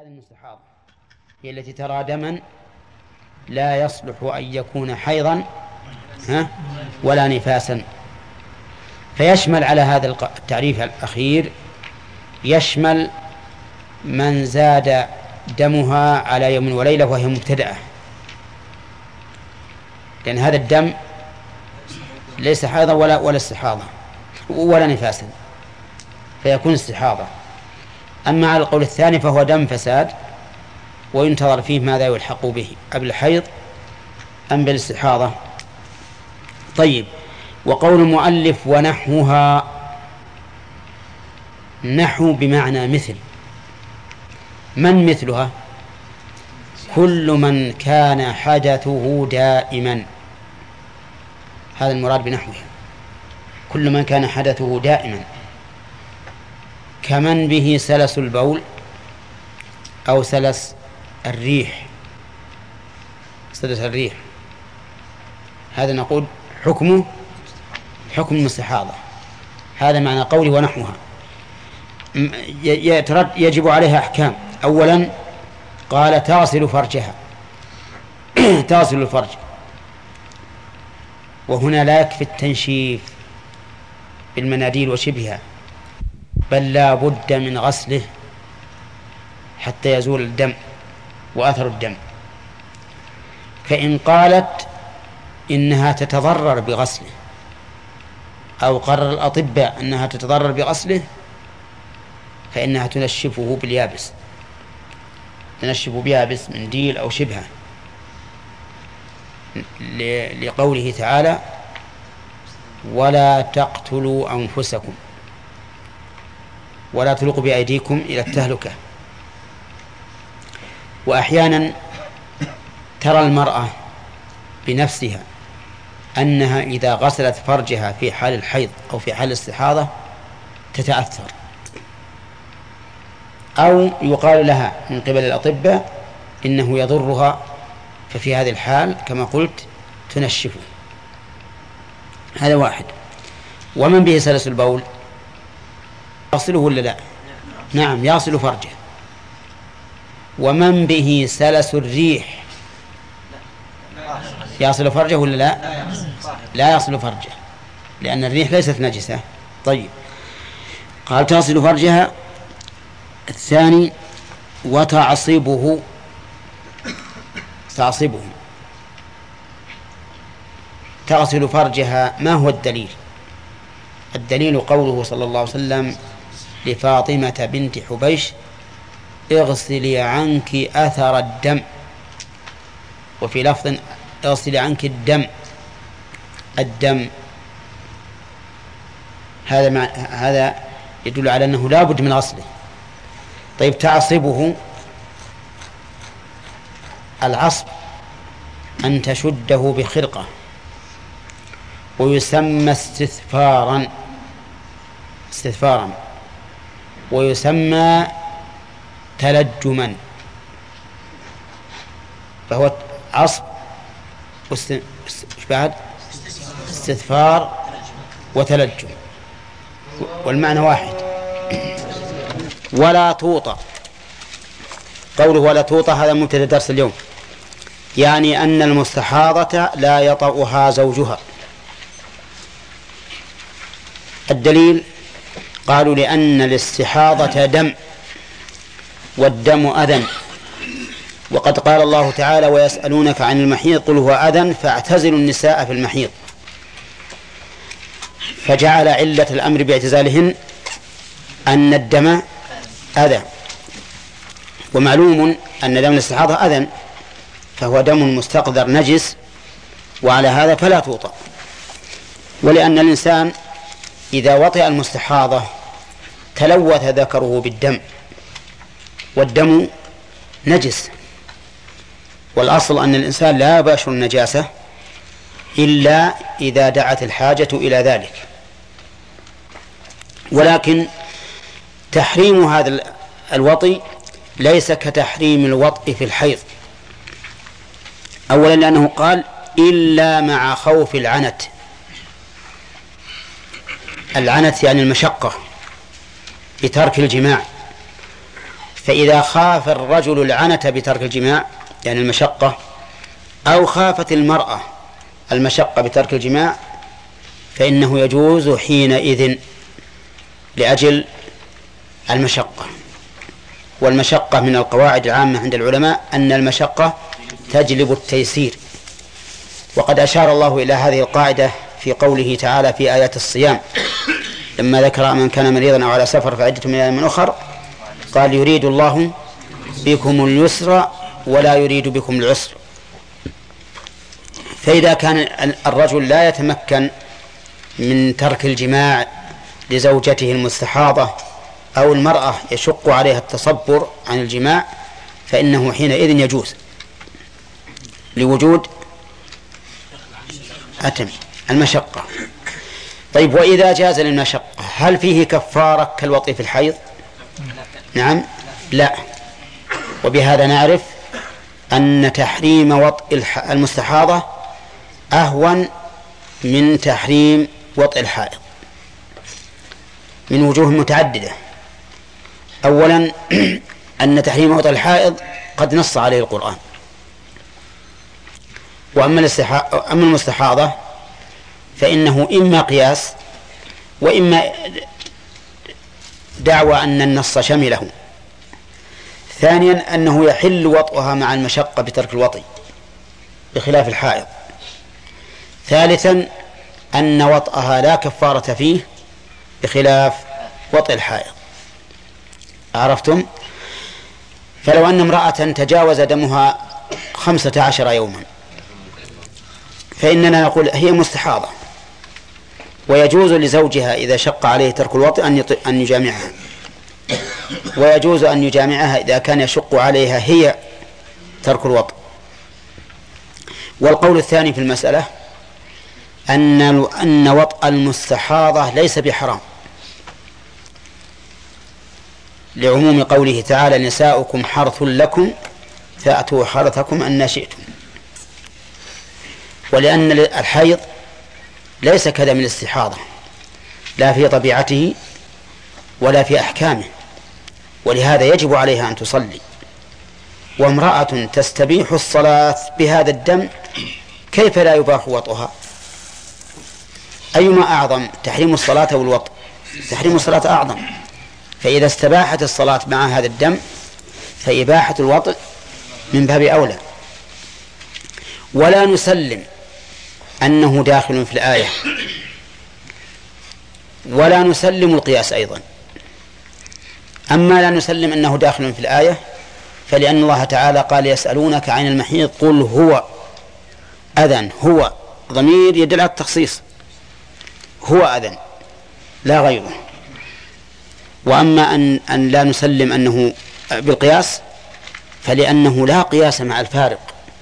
هذه المستحاضة هي التي ترى دما لا يصلح أن يكون حيضا ولا نفاسا، فيشمل على هذا التعريف الأخير يشمل من زاد دمها على يوم وليلة وهي مبتدأة، لأن هذا الدم ليس حيضا ولا استحاضة ولا نفاسا، فيكون استحاضة. أما على القول الثاني فهو دم فساد وينتظر فيه ماذا يلحق به قبل الحيض أم بالاستحاضة. طيب، وقول المؤلف ونحوها، نحو بمعنى مثل. من مثلها؟ كل من كان حدثه دائما، هذا المراد بنحوها، كل من كان حدثه دائما، كمن به سلس البول أو سلس الريح. سلس الريح هذا نقول حكمه حكم المستحاضة، هذا معنى قولي ونحوها. يجب عليها أحكام. أولا قال تغسل فرجها تغسل الفرج، وهنا لا يكفي التنشيف بالمناديل وشبهها، بل لا بد من غسله حتى يزول الدم وأثر الدم. فإن قالت إنها تتضرر بغسله أو قرر الأطباء أنها تتضرر بغسله فإنها تنشفه باليابس، تنشف بيابس منديل أو شبهه، لقوله تعالى ولا تقتلوا أنفسكم ولا تلقوا بأيديكم إلى التهلكة. وأحيانا ترى المرأة بنفسها أنها إذا غسلت فرجها في حال الحيض أو في حال الاستحاضة تتأثر، أو يقال لها من قبل الأطباء إنه يضرها، ففي هذه الحال كما قلت تنشفه. هذا واحد. ومن به سلس البول يغسله ولا لا؟ نعم، يغسل فرجه. ومن به سلس الريح يغسل فرجه ولا لا؟ لا يغسل فرجه، لأن الريح ليست نجسة. طيب، قال تغسل فرجها. الثاني وتعصبه، تعصبه تغسل فرجها. ما هو الدليل؟ الدليل قوله صلى الله عليه وسلم لفاطمة بنت حبيش اغسلي عنك أثر الدم، وفي لفظ اغسلي عنك الدم. هذا يدل على أنه لا بد من غسله. طيب، تعصبه، العصب أن تشده بخرقة، ويسمى استثفارا، ويسمى تلجما، فهو عصب بعد استثفار وتلجم، والمعنى واحد. ولا توطى، قوله ولا توطى هذا مبتدأ درس اليوم، يعني أن المستحاضة لا يطأها زوجها. الدليل قالوا لأن الاستحاضة دم، والدم أذى، وقد قال الله تعالى ويسألونك عن المحيض قل هو أذى فاعتزلوا النساء في المحيض، فجعل علة الأمر باعتزالهن أن الدم أذى. ومعلوم أن دم الاستحاضة أذى، فهو دم مستقذر نجس، وعلى هذا فلا توطأ. ولأن الإنسان إذا وطئ المستحاضة تلوث ذكره بالدم، والدم نجس، والأصل أن الإنسان لا يباشر النجاسة إلا إذا دعت الحاجة إلى ذلك. ولكن تحريم هذا الوطئ ليس كتحريم الوطئ في الحيض. أولا لأنه قال إلا مع خوف العنت. العنت يعني المشقة بترك الجماع، فإذا خاف الرجل العنة بترك الجماع يعني المشقة، أو خافت المرأة المشقة بترك الجماع، فإنه يجوز حينئذ لأجل المشقة. والمشقة من القواعد العامة عند العلماء أن المشقة تجلب التيسير، وقد أشار الله إلى هذه القاعدة في قوله تعالى في آيات الصيام لما ذكر من كان مريضا أو على سفر فعدة من أيام أخر قال يريد الله بكم اليسر ولا يريد بكم العسر. فإذا كان الرجل لا يتمكن من ترك الجماع لزوجته المستحاضة أو المرأة يشق عليها التصبر عن الجماع، فإنه حينئذ يجوز لوجود المشقة. طيب، وإذا جاز للمشقة هل فيه كفارة كالوطء في الحيض؟ نعم، لا. وبهذا نعرف أن تحريم وطء المستحاضة أهون من تحريم وطء الحائض من وجوه متعددة. أولا أن تحريم وطء الحائض قد نص عليه القرآن، وأما المستحاضة فإنه إما قياس وإما دعوى أن النص شمله. ثانيا أنه يحل وطئها مع المشقة بترك الوطي بخلاف الحائض. ثالثا أن وطئها لا كفارة فيه بخلاف وطئ الحائض. عرفتم؟ فلو أن امرأة تجاوز دمها 15 يوما فإننا نقول هي مستحاضة، ويجوز لزوجها إذا شق عليه ترك الوطء أن يجامعها، ويجوز أن يجامعها إذا كان يشق عليها هي ترك الوطء. والقول الثاني في المسألة أن وطء المستحاضة ليس بحرام، لعموم قوله تعالى نساؤكم حرث لكم فأتوا حرثكم أن شئتم. ولأن الحيض ليس كدم الاستحاضة لا في طبيعته ولا في أحكامه، ولهذا يجب عليها أن تصلي. وامرأة تستبيح الصلاة بهذا الدم كيف لا يباح وطئها؟ أيما أعظم، تحريم الصلاة أو الوطء؟ تحريم الصلاة أعظم. فإذا استباحت الصلاة مع هذا الدم فإباحة الوطء من باب أولى. ولا نسلم أنه داخل في الآية، ولا نسلم القياس أيضا. أما لا نسلم أنه داخل في الآية فلأن الله تعالى قال يسألونك عن المحيض قل هو أذن، هو ضمير يدل على التخصيص، هو أذن لا غيره. وأما أن لا نسلم أنه بالقياس فلأنه لا قياس مع الفارق.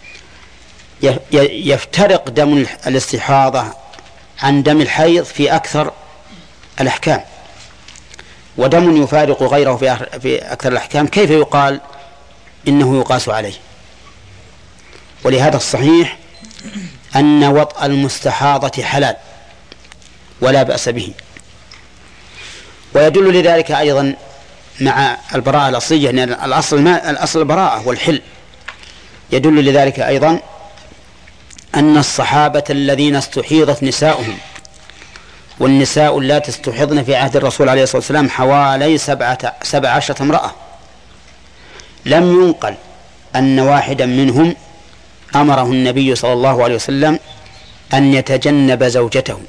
يفترق دم الاستحاضة عن دم الحيض في أكثر الأحكام، ودم يفارق غيره في أكثر الأحكام كيف يقال إنه يقاس عليه؟ ولهذا الصحيح أن وطء المستحاضة حلال ولا بأس به. ويدل لذلك أيضا مع البراءة الأصلية، يعني الأصل البراءة والحل. يدل لذلك أيضا أن الصحابة الذين استحيضت نساؤهم، والنساء اللاتي استحضن في عهد الرسول عليه الصلاة والسلام حوالي 17 امرأة، لم ينقل أن واحدا منهم أمره النبي صلى الله عليه وسلم أن يتجنب زوجته.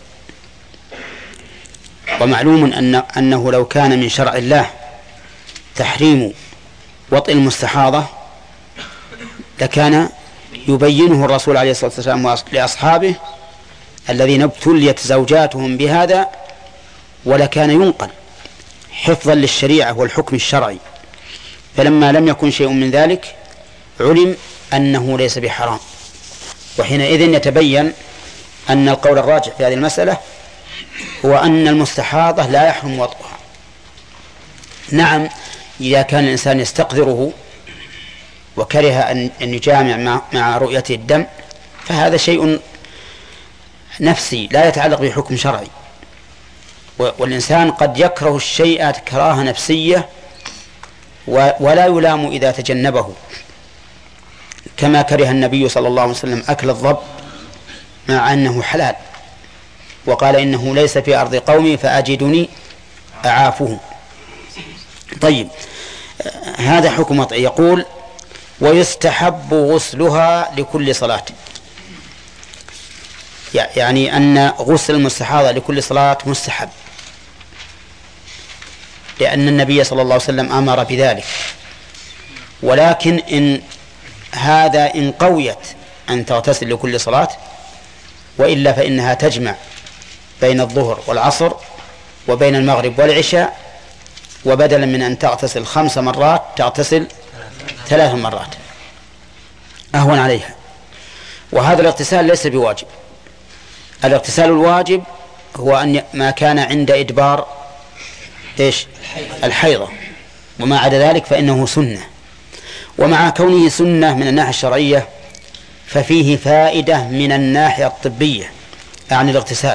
ومعلوم أنه لو كان من شرع الله تحريم وطئ المستحاضة لكان يبينه الرسول عليه الصلاة والسلام لأصحابه الذين ابتليت زوجاتهم بهذا، ولكان ينقل حفظا للشريعة والحكم الشرعي. فلما لم يكن شيء من ذلك علم أنه ليس بحرام، وحينئذ يتبين أن القول الراجح في هذه المسألة هو أن المستحاضة لا يحرم وطئها. نعم، إذا كان الإنسان يستقذره وكره أن يجامع مع رؤية الدم فهذا شيء نفسي لا يتعلق بحكم شرعي. والإنسان قد يكره الشيء كراهة نفسية ولا يلام إذا تجنبه، كما كره النبي صلى الله عليه وسلم أكل الضب مع أنه حلال، وقال إنه ليس في أرض قومي فأجدني أعافه. طيب، هذا حكم وضع. يقول ويستحب غسلها لكل صلاة، يعني أن غسل المستحاضة لكل صلاة مستحب، لأن النبي صلى الله عليه وسلم أمر بذلك. ولكن إن قويت أن تغتسل لكل صلاة، وإلا فإنها تجمع بين الظهر والعصر وبين المغرب والعشاء، وبدلا من أن تغتسل 5 مرات تغتسل 3 مرات أهون عليها. وهذا الاغتسال ليس بواجب. الاغتسال الواجب هو أن ما كان عند إدبار الحيضة، وما عدا ذلك فإنه سنة. ومع كونه سنة من الناحية الشرعية ففيه فائدة من الناحية الطبية عن الاغتسال،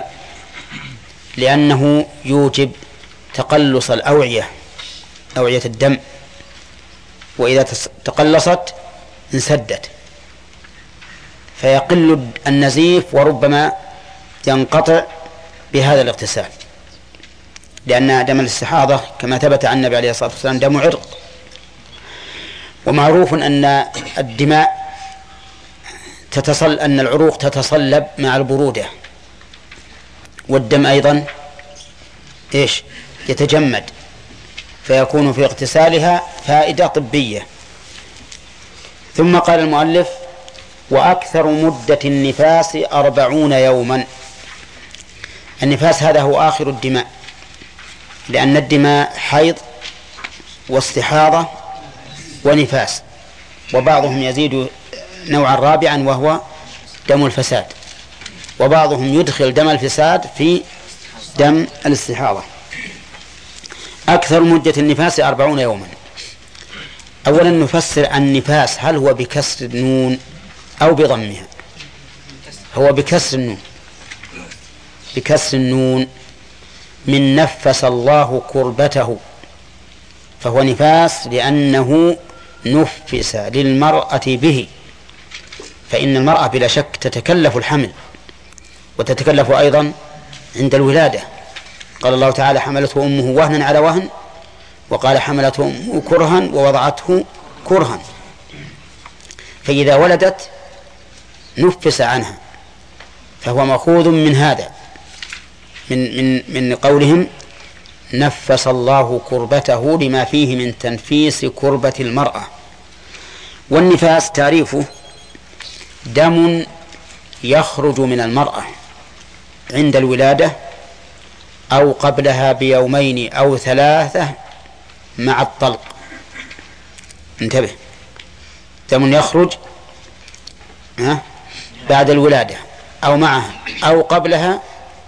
لأنه يوجب تقلص الأوعية، أوعية الدم، وإذا تقلصت انسدت فيقل النزيف، وربما ينقطع بهذا الاغتسال، لأن دم الاستحاضة كما ثبت عن النبي عليه الصلاة والسلام دم عرق. ومعروف أن الدماء أن العروق تتصلب مع البرودة، والدم أيضا يتجمد، فيكون في اغتسالها فائدة طبية. ثم قال المؤلف وأكثر مدة النفاس 40 يوما. النفاس هذا هو آخر الدماء، لأن الدماء حيض واستحاضة ونفاس، وبعضهم يزيد نوعا رابعا وهو دم الفساد، وبعضهم يدخل دم الفساد في دم الاستحاضة. أكثر مدة النفاس 40 يوما. أولا نفسر النفاس، هل هو بكسر النون أو بضمها؟ هو بكسر النون، بكسر النون، من نفس الله كربته، فهو نفاس لأنه نفس للمرأة به. فإن المرأة بلا شك تتكلف الحمل، وتتكلف أيضا عند الولادة. قال الله تعالى حملته أمه وهنا على وهن، وقال حملته أمه كرها ووضعته كرها. فإذا ولدت نفس عنها، فهو مأخوذ من هذا، من قولهم نفس الله كربته، لما فيه من تنفيس كربة المرأة. والنفاس تعريفه دم يخرج من المرأة عند الولادة أو قبلها ب2 أو 3 مع الطلق. انتبه، دم يخرج بعد الولادة أو معها أو قبلها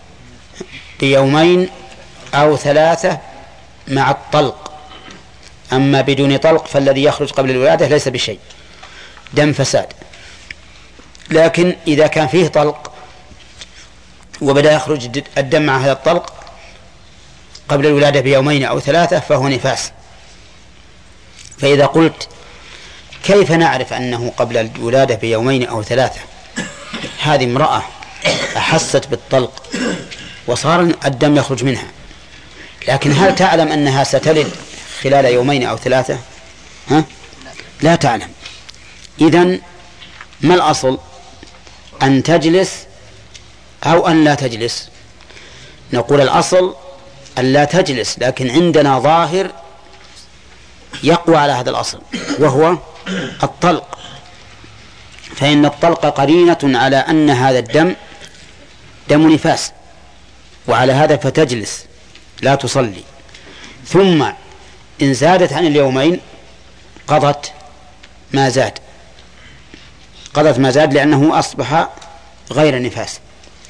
ب2 أو 3 مع الطلق. أما بدون طلق فالذي يخرج قبل الولادة ليس بشيء، دم فساد. لكن إذا كان فيه طلق وبدأ يخرج الدم مع هذا الطلق قبل الولادة ب2 أو 3 فهو نفاس. فإذا قلت كيف نعرف أنه قبل الولادة ب2 أو 3؟ هذه امرأة أحست بالطلق وصار الدم يخرج منها، لكن هل تعلم أنها ستلد خلال 2 أو 3؟ لا تعلم. إذن ما الأصل؟ أن تجلس أو أن لا تجلس؟ نقول الأصل أن لا تجلس، لكن عندنا ظاهر يقوى على هذا الأصل وهو الطلق، فإن الطلق قرينة على أن هذا الدم دم نفاس، وعلى هذا فتجلس لا تصلي. ثم إن زادت عن 2 قضت ما زاد، قضت ما زاد لأنه أصبح غير نفاس.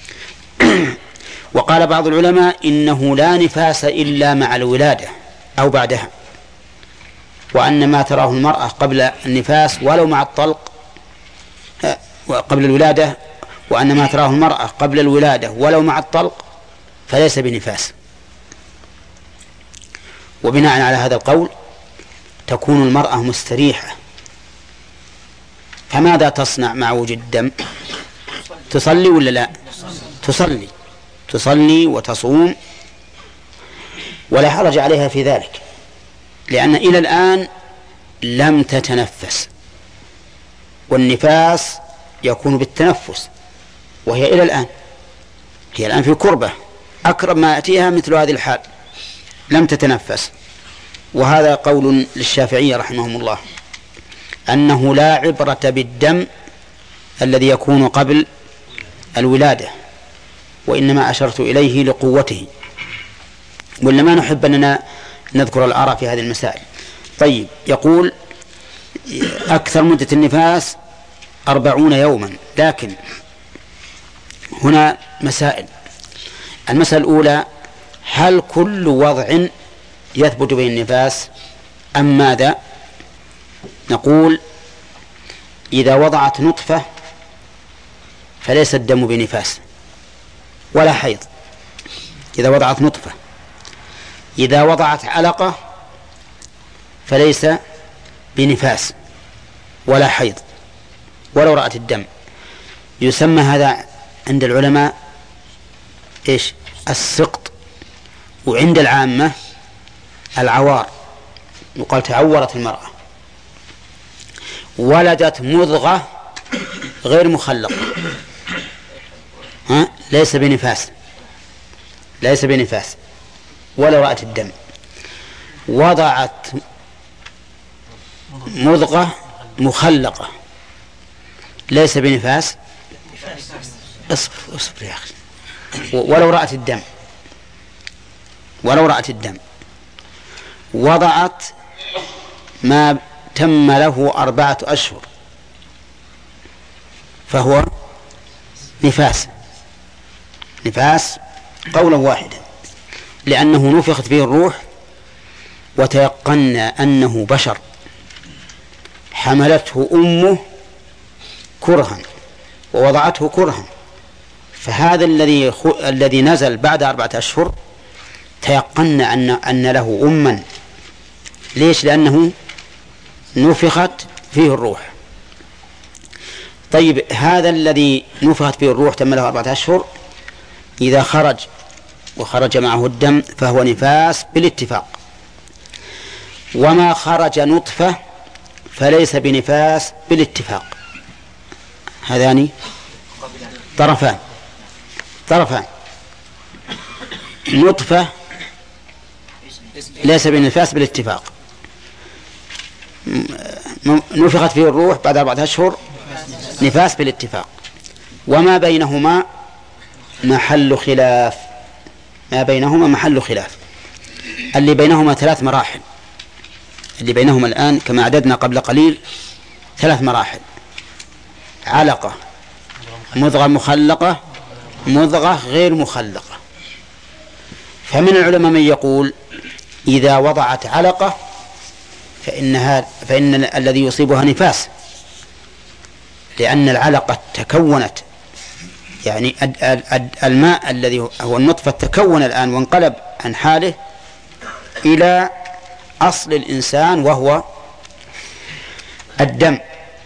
وقال بعض العلماء إنه لا نفاس إلا مع الولادة أو بعدها، وأن ما تراه المرأة قبل النفاس ولو مع الطلق قبل الولادة، وأن ما تراه المرأة قبل الولادة ولو مع الطلق فليس بنفاس. وبناء على هذا القول تكون المرأة مستريحة، فماذا تصنع مع وجود الدم؟ تصلي ولا لا؟ تصلي وتصوم، ولا حرج عليها في ذلك، لأن إلى الآن لم تتنفس، والنفاس يكون بالتنفس، وهي إلى الآن هي الآن في كربة، أقرب ما يأتيها مثل هذه الحال، لم تتنفس. وهذا قول للشافعية رحمهم الله، أنه لا عبرة بالدم الذي يكون قبل الولادة، وإنما أشرت إليه لقوته، ولا ما نحب أننا نذكر الآراء في هذه المسائل. طيب، يقول أكثر مدة النفاس 40 يوما، لكن هنا مسائل. المسألة الأولى: هل كل وضع يثبت به النفاس أم ماذا؟ نقول: إذا وضعت نطفة فليس الدم بنفاس ولا حيض، إذا وضعت نطفة. إذا وضعت علقة فليس بنفاس ولا حيض ولو رأت الدم. يسمى هذا عند العلماء إيش؟ السقط، وعند العامة العوار، يقال تعورت المرأة. ولدت مضغة غير مخلقة ليس بنفاس ولو رأت الدم. وضعت مضغة مخلقة ليس بنفاس، اصبر يا أخي، ولو رأت الدم. وضعت ما تم له 4 أشهر فهو نفاس قولا واحدا، لأنه نفخت فيه الروح وتيقنا أنه بشر، حملته أمه كرها ووضعته كرها، فهذا الذي نزل بعد 4 أشهر تيقنا أن له أما. ليش؟ لأنه نفخت فيه الروح. طيب، هذا الذي نفخت فيه الروح تم له 4 أشهر، إذا خرج معه الدم فهو نفاس بالاتفاق. وما خرج نطفة فليس بنفاس بالاتفاق. هذان طرفان. نطفة ليس بنفاس بالاتفاق، نفخت فيه الروح بعد 4 أشهر نفاس بالاتفاق. وما بينهما محل خلاف. اللي بينهما 3 مراحل، اللي بينهما الآن كما عددنا قبل قليل 3 مراحل: علقة، مضغة مخلقة، مضغة غير مخلقة. فمن العلماء من يقول إذا وضعت علقة فإن الذي يصيبها نفاس، لأن العلقة تكونت، يعني الماء الذي هو النطفة تكون الآن وانقلب عن حاله إلى أصل الإنسان وهو الدم،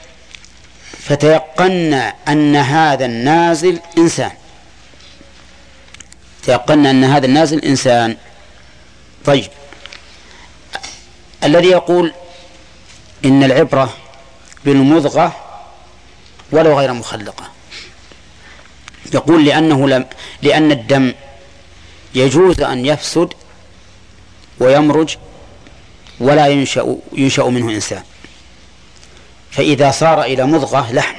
فتيقن أن هذا النازل إنسان. طيب، الذي يقول إن العبرة بالمضغة ولو غير مخلقة، يقول لأن الدم يجوز أن يفسد ويمرج ولا ينشأ منه إنسان، فإذا صار إلى مضغة لحم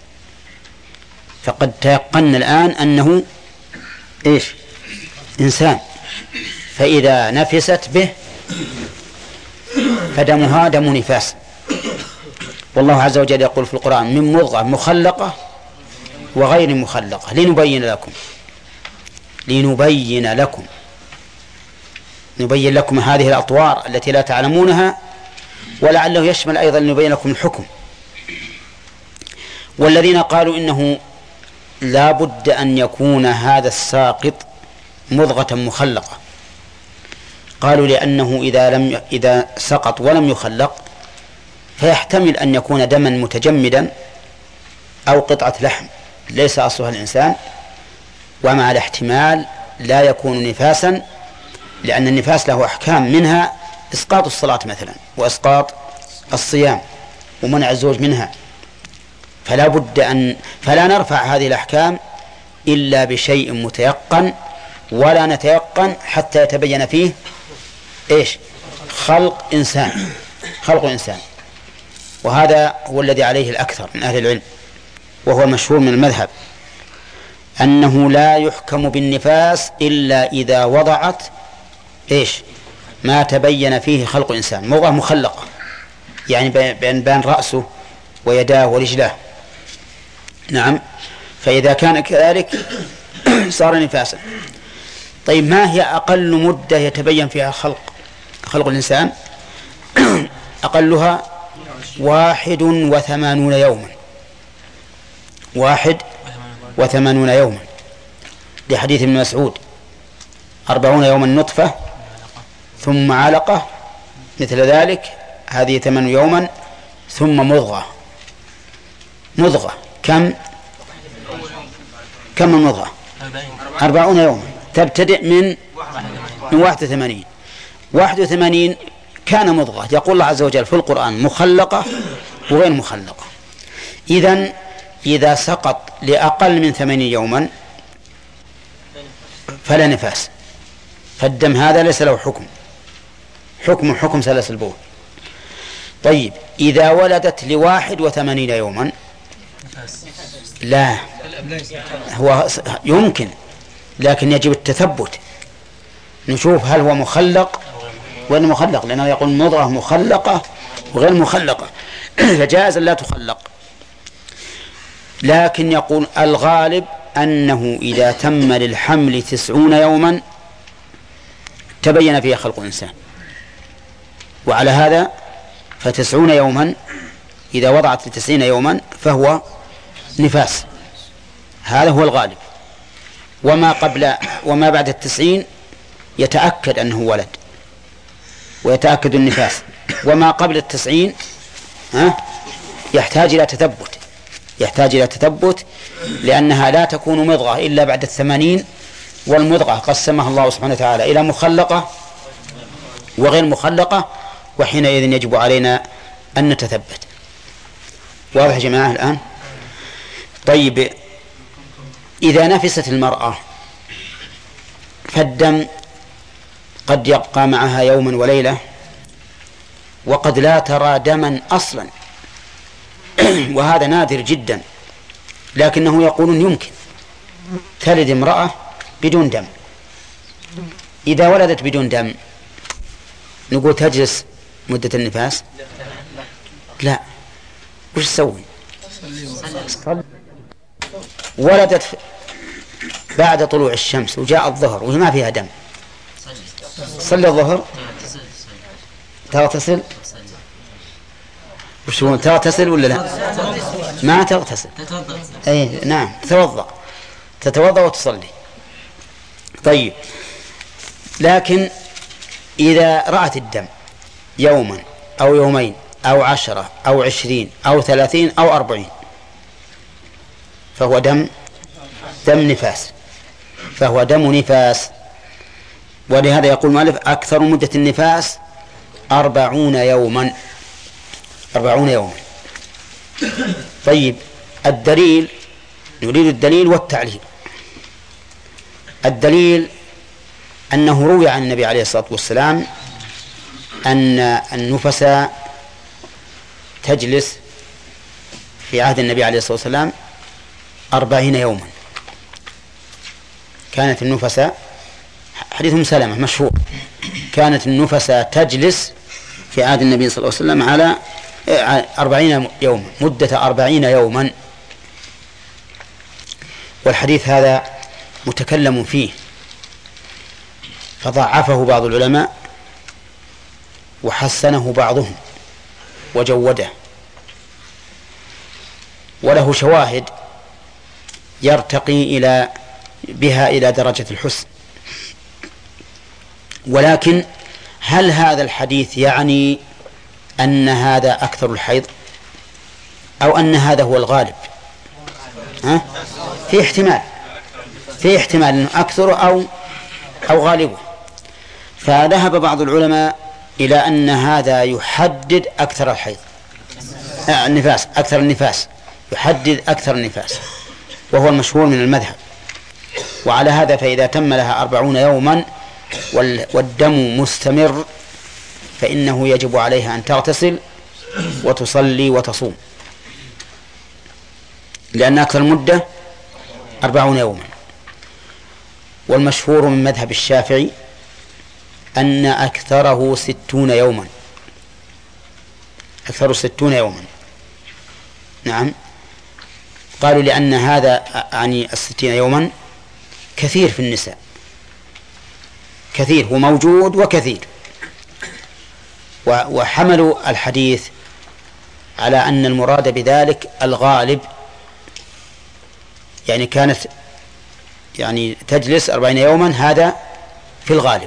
فقد تيقن الآن أنه إنسان، فإذا نفست به فدمها دم نفاس. والله عز وجل يقول في القرآن: من مضغة مخلقة وغير مخلقة نبين لكم هذه الأطوار التي لا تعلمونها، ولعله يشمل أيضا نبين لكم الحكم. والذين قالوا إنه لا بد أن يكون هذا الساقط مضغة مخلقة قالوا لأنه إذا سقط ولم يخلق فيحتمل أن يكون دما متجمدا أو قطعة لحم ليس أصلها الإنسان، ومع الاحتمال لا يكون نفاسا، لأن النفاس له أحكام، منها إسقاط الصلاة مثلا وإسقاط الصيام ومنع الزوج منها، فلا نرفع هذه الأحكام إلا بشيء متيقن، ولا نتيقن حتى يتبين فيه خلق إنسان. وهذا هو الذي عليه الأكثر من أهل العلم، وهو المشهور من المذهب، أنه لا يحكم بالنفاس إلا إذا وضعت ما تبين فيه خلق إنسان، موضع مخلقة، يعني بين رأسه ويداه ورجلاه. نعم، فإذا كان كذلك صار نفاسا. طيب، ما هي أقل مدة يتبين فيها خلق الإنسان؟ أقلها 81 يوما. 81 يوما، لحديث ابن مسعود: 40 يوما نطفة ثم علقة مثل ذلك، هذه 8 يوما، ثم مضغة. كم المضغة؟ 40 يوما، تبتدئ من 81 كان مضغة. يقول الله عز وجل في القرآن: مخلقة وغير مخلقة. إذا سقط لأقل من 80 يوما فلا نفاس، فالدم هذا ليس له حكم سلس البول. طيب، إذا ولدت ل81 يوما لا، هو يمكن، لكن يجب التثبت، نشوف هل هو مخلق ولا مخلق، لأنه يقول مضغة مخلقة وغير مخلقة، فجائز لا تخلق. لكن يقول الغالب أنه إذا تم للحمل 90 يوما تبين فيها خلق إنسان، وعلى هذا ف90 يوما إذا وضعت 90 يوما فهو نفاس، هذا هو الغالب. وما بعد 90 يتأكد أنه ولد ويتأكد النفاس، وما قبل 90 يحتاج إلى تثبت، لأنها لا تكون مضغة إلا بعد 80، والمضغة قسمها الله سبحانه وتعالى إلى مخلقة وغير مخلقة، وحينئذ يجب علينا أن نتثبت. واضح يا جماعة الآن؟ طيب، إذا نفست المرأة فالدم قد يبقى معها يوما وليلة، وقد لا ترى دما أصلا، وهذا نادر جدا، لكنه يقولون يمكن تلد امرأة بدون دم. إذا ولدت بدون دم نقول تجلس مدة النفاس؟ لا، وش تسوي؟ ولدت بعد طلوع الشمس وجاء الظهر وهي ما فيها دم، صلي الظهر، تغتسل؟ وش هو، تغتسل ولا لا؟ ما تغتسل، أي نعم، تتوضأ وتصلي. طيب، لكن إذا رأت الدم يوما أو يومين أو 10 أو 20 أو 30 أو 40 فهو دم نفاس. ولهذا يقول المؤلف: أكثر مدة النفاس 40 يوما. طيب، الدليل، نريد الدليل والتعليل. الدليل أنه روي عن النبي عليه الصلاة والسلام أن النفس تجلس في عهد النبي عليه الصلاة والسلام 40 يوما. كانت النفس، حديث أم سلمة مشهور، كانت النفس تجلس في عهد النبي صلى الله عليه وسلم على 40 يوما، مدة 40 يوما. والحديث هذا متكلم فيه، فضعفه بعض العلماء وحسنه بعضهم وجوده، وله شواهد يرتقي بها إلى درجة الحسن، ولكن هل هذا الحديث يعني أن هذا أكثر الحيض أو أن هذا هو الغالب؟ في احتمال أنه أكثر أو غالبه. فذهب بعض العلماء إلى أن هذا يحدد أكثر الحيض، النفاس، أكثر النفاس، يحدد أكثر النفاس، وهو المشهور من المذهب. وعلى هذا فإذا تم لها 40 يوما والدم مستمر فإنه يجب عليها أن تغتسل وتصلي وتصوم، لأن أكثر المدة 40 يوما. والمشهور من مذهب الشافعي أن أكثره 60 يوما، أكثر 60 يوما. نعم، قالوا لأن هذا يعني 60 يوما كثير في النساء، كثير، هو موجود وكثير. وحملوا الحديث على أن المراد بذلك الغالب، يعني كانت يعني تجلس 40 يوما، هذا في الغالب.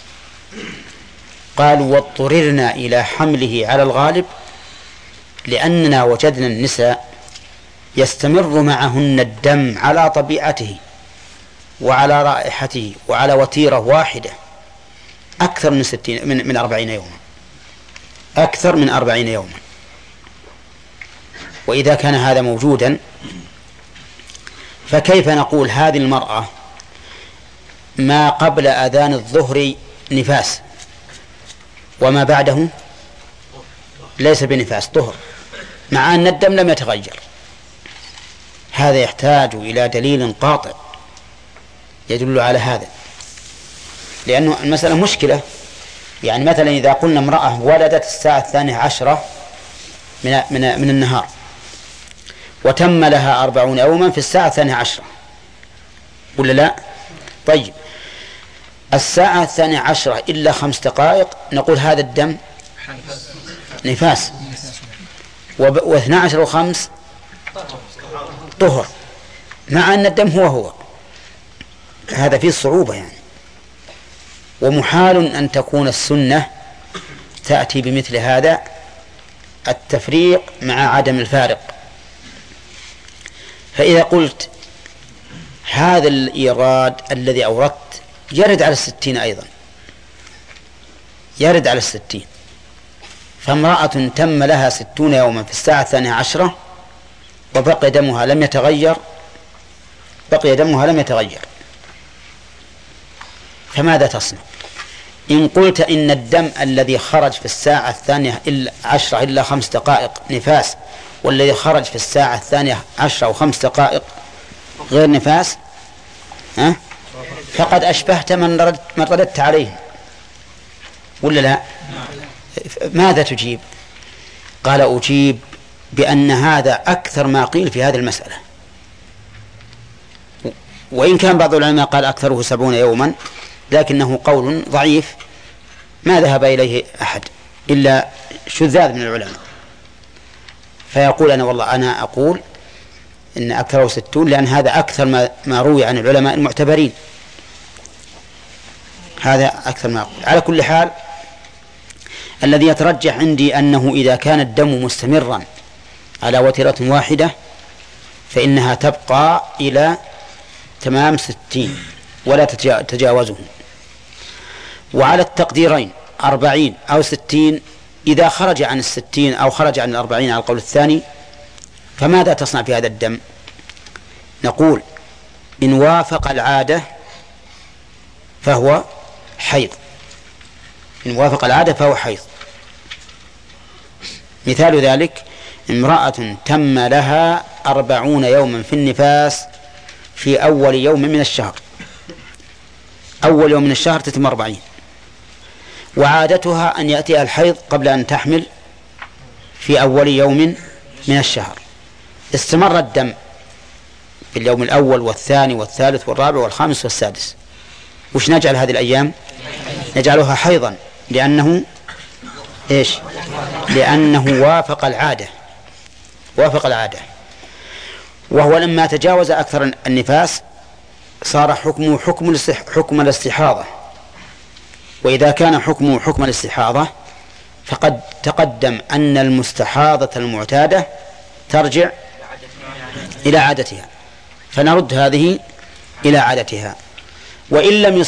قالوا واضطررنا إلى حمله على الغالب لأننا وجدنا النساء يستمر معهن الدم على طبيعته وعلى رائحته وعلى وتيرة واحدة أكثر من 60 من 40 يوما، أكثر من 40 يوما. وإذا كان هذا موجودا فكيف نقول هذه المرأة ما قبل أذان الظهر نفاس وما بعده ليس بنفاس، طهر، مع أن الدم لم يتغير؟ هذا يحتاج إلى دليل قاطع يدل على هذا، لأنه المسألة مشكلة. يعني مثلا إذا قلنا امرأة ولدت الساعة 12 من النهار وتم لها 40 يوما في الساعة 12، ولا لا؟ طيب، الساعة 12 إلا 5 دقائق نقول هذا الدم نفاس، و12 و5 طهر، مع أن الدم هو هذا فيه صعوبة يعني. ومحال أن تكون السنة تأتي بمثل هذا التفريق مع عدم الفارق. فإذا قلت هذا الإيراد الذي أوردت يرد على 60 أيضا، يرد على 60. فامرأة تم لها 60 يوما في الساعة 12 وبقي دمها لم يتغير، بقي دمها لم يتغير، فماذا تصنع؟ إن قلت إن الدم الذي خرج في الساعة 12 إلا 5 دقائق نفاس، والذي خرج في الساعة 12 و5 دقائق غير نفاس، فقد أشبهت من رددت عليه، ولا لا؟ ماذا تجيب؟ قال أجيب بأن هذا أكثر ما قيل في هذه المسألة، وإن كان بعض العلماء قال أكثره 70 يوما، لكنه قول ضعيف ما ذهب إليه أحد إلا شذاذ من العلماء. فيقول أنا أقول إن أكثره 60، لأن هذا أكثر ما روي عن العلماء المعتبرين، هذا أكثر ما أقول. على كل حال الذي يترجح عندي أنه إذا كان الدم مستمرا على وتيرة واحدة فإنها تبقى إلى تمام 60 ولا تتجاوزه. وعلى التقديرين 40 أو 60، إذا خرج عن 60 أو خرج عن 40 على القول الثاني، فماذا تصنع في هذا الدم؟ نقول إن وافق العادة فهو حيض، إن وافق العادة فهو حيض. مثال ذلك امرأة تم لها 40 يوما في النفاس في أول يوم من الشهر، أول يوم من الشهر تتم 40، وعادتها أن يأتيها الحيض قبل أن تحمل في أول يوم من الشهر. استمر الدم في اليوم الأول والثاني والثالث والرابع والخامس والسادس. وش نجعل هذه الأيام؟ نجعلها حيضا، لأنه إيش؟ لأنه وافق العادة، وافق العادة. وهو لما تجاوز أكثر النفاس صار حكمه حكم الاستحاضة، وإذا كان حكمه حكم الاستحاضة فقد تقدم أن المستحاضة المعتادة ترجع إلى عادتها، فنرد هذه إلى عادتها. وإن لم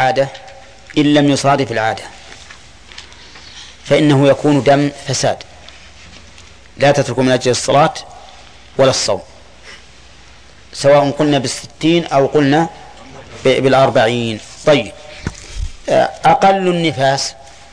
يصادف العادة فإنه يكون دم فساد لا تترك من أجل الصلاة ولا الصوم، سواء قلنا ب60 أو قلنا ب40. طيب، أقل النفاس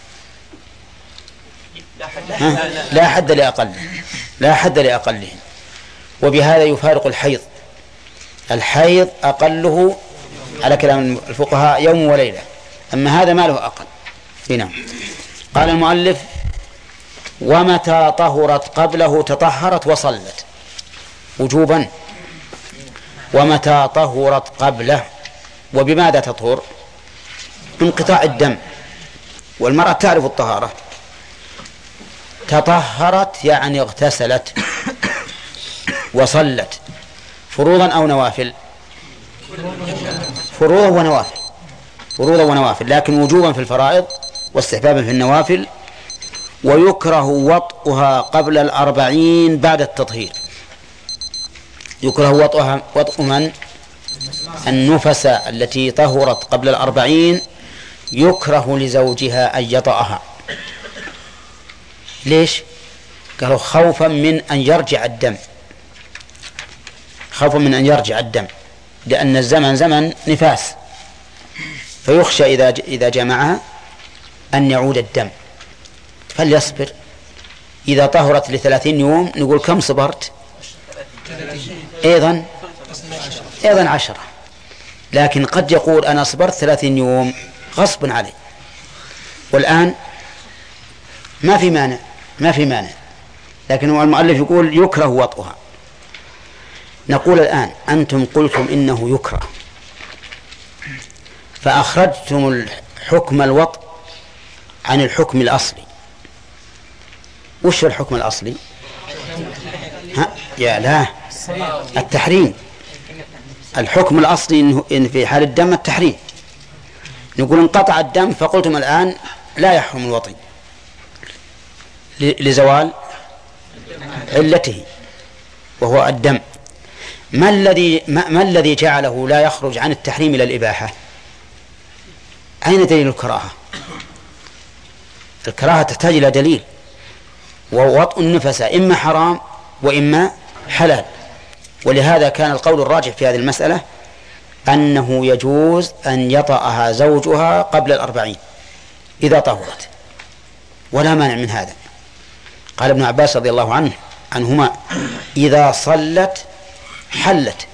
لا حد لأقله، وبهذا يفارق الحيض أقله على كلام الفقهاء يوم وليلة، أما هذا ما له أقل. هنا قال المؤلف: ومتى طهرت قبله تطهرت وصلت وجوبا. ومتى طهرت قبله، وبماذا تطهر؟ انقطاع الدم، والمرأة تعرف الطهارة. تطهرت يعني اغتسلت وصلت، فروضا أو نوافل؟ فروضا ونوافل، لكن وجوبا في الفرائض واستحبابا في النوافل. ويكره وطئها قبل 40 بعد التطهير. يكره وطئ من؟ النفس التي طهرت قبل 40 يكره لزوجها أن يطأها. ليش؟ قالوا خوفا من أن يرجع الدم، لأن الزمن زمن نفاس، فيخشى إذا جمعها أن يعود الدم، فليصبر. إذا طهرت ل30 يوم نقول كم صبرت؟ أيضا 10. لكن قد يقول أنا صبرت 30 يوم غصب علي، والآن ما في مانع، لكن المؤلف يقول يكره وطئها. نقول الآن أنتم قلتم إنه يكره، فأخرجتم الحكم الوطء عن الحكم الأصلي. وش الحكم الأصلي؟ لا، التحريم. الحكم الأصلي إن في حال الدم التحريم. نقول انقطع الدم، فقلتم الآن لا يحرم الوطي لزوال علته وهو الدم. ما الذي جعله لا يخرج عن التحريم إلى الإباحة؟ أين دليل الكراهة؟ الكراهة تحتاج إلى دليل، ووطء النفس إما حرام وإما حلال. ولهذا كان القول الراجح في هذه المسألة أنه يجوز أن يطأها زوجها قبل 40 إذا طهرت، ولا مانع من هذا. قال ابن عباس رضي الله عنهما: إذا صلت حلت.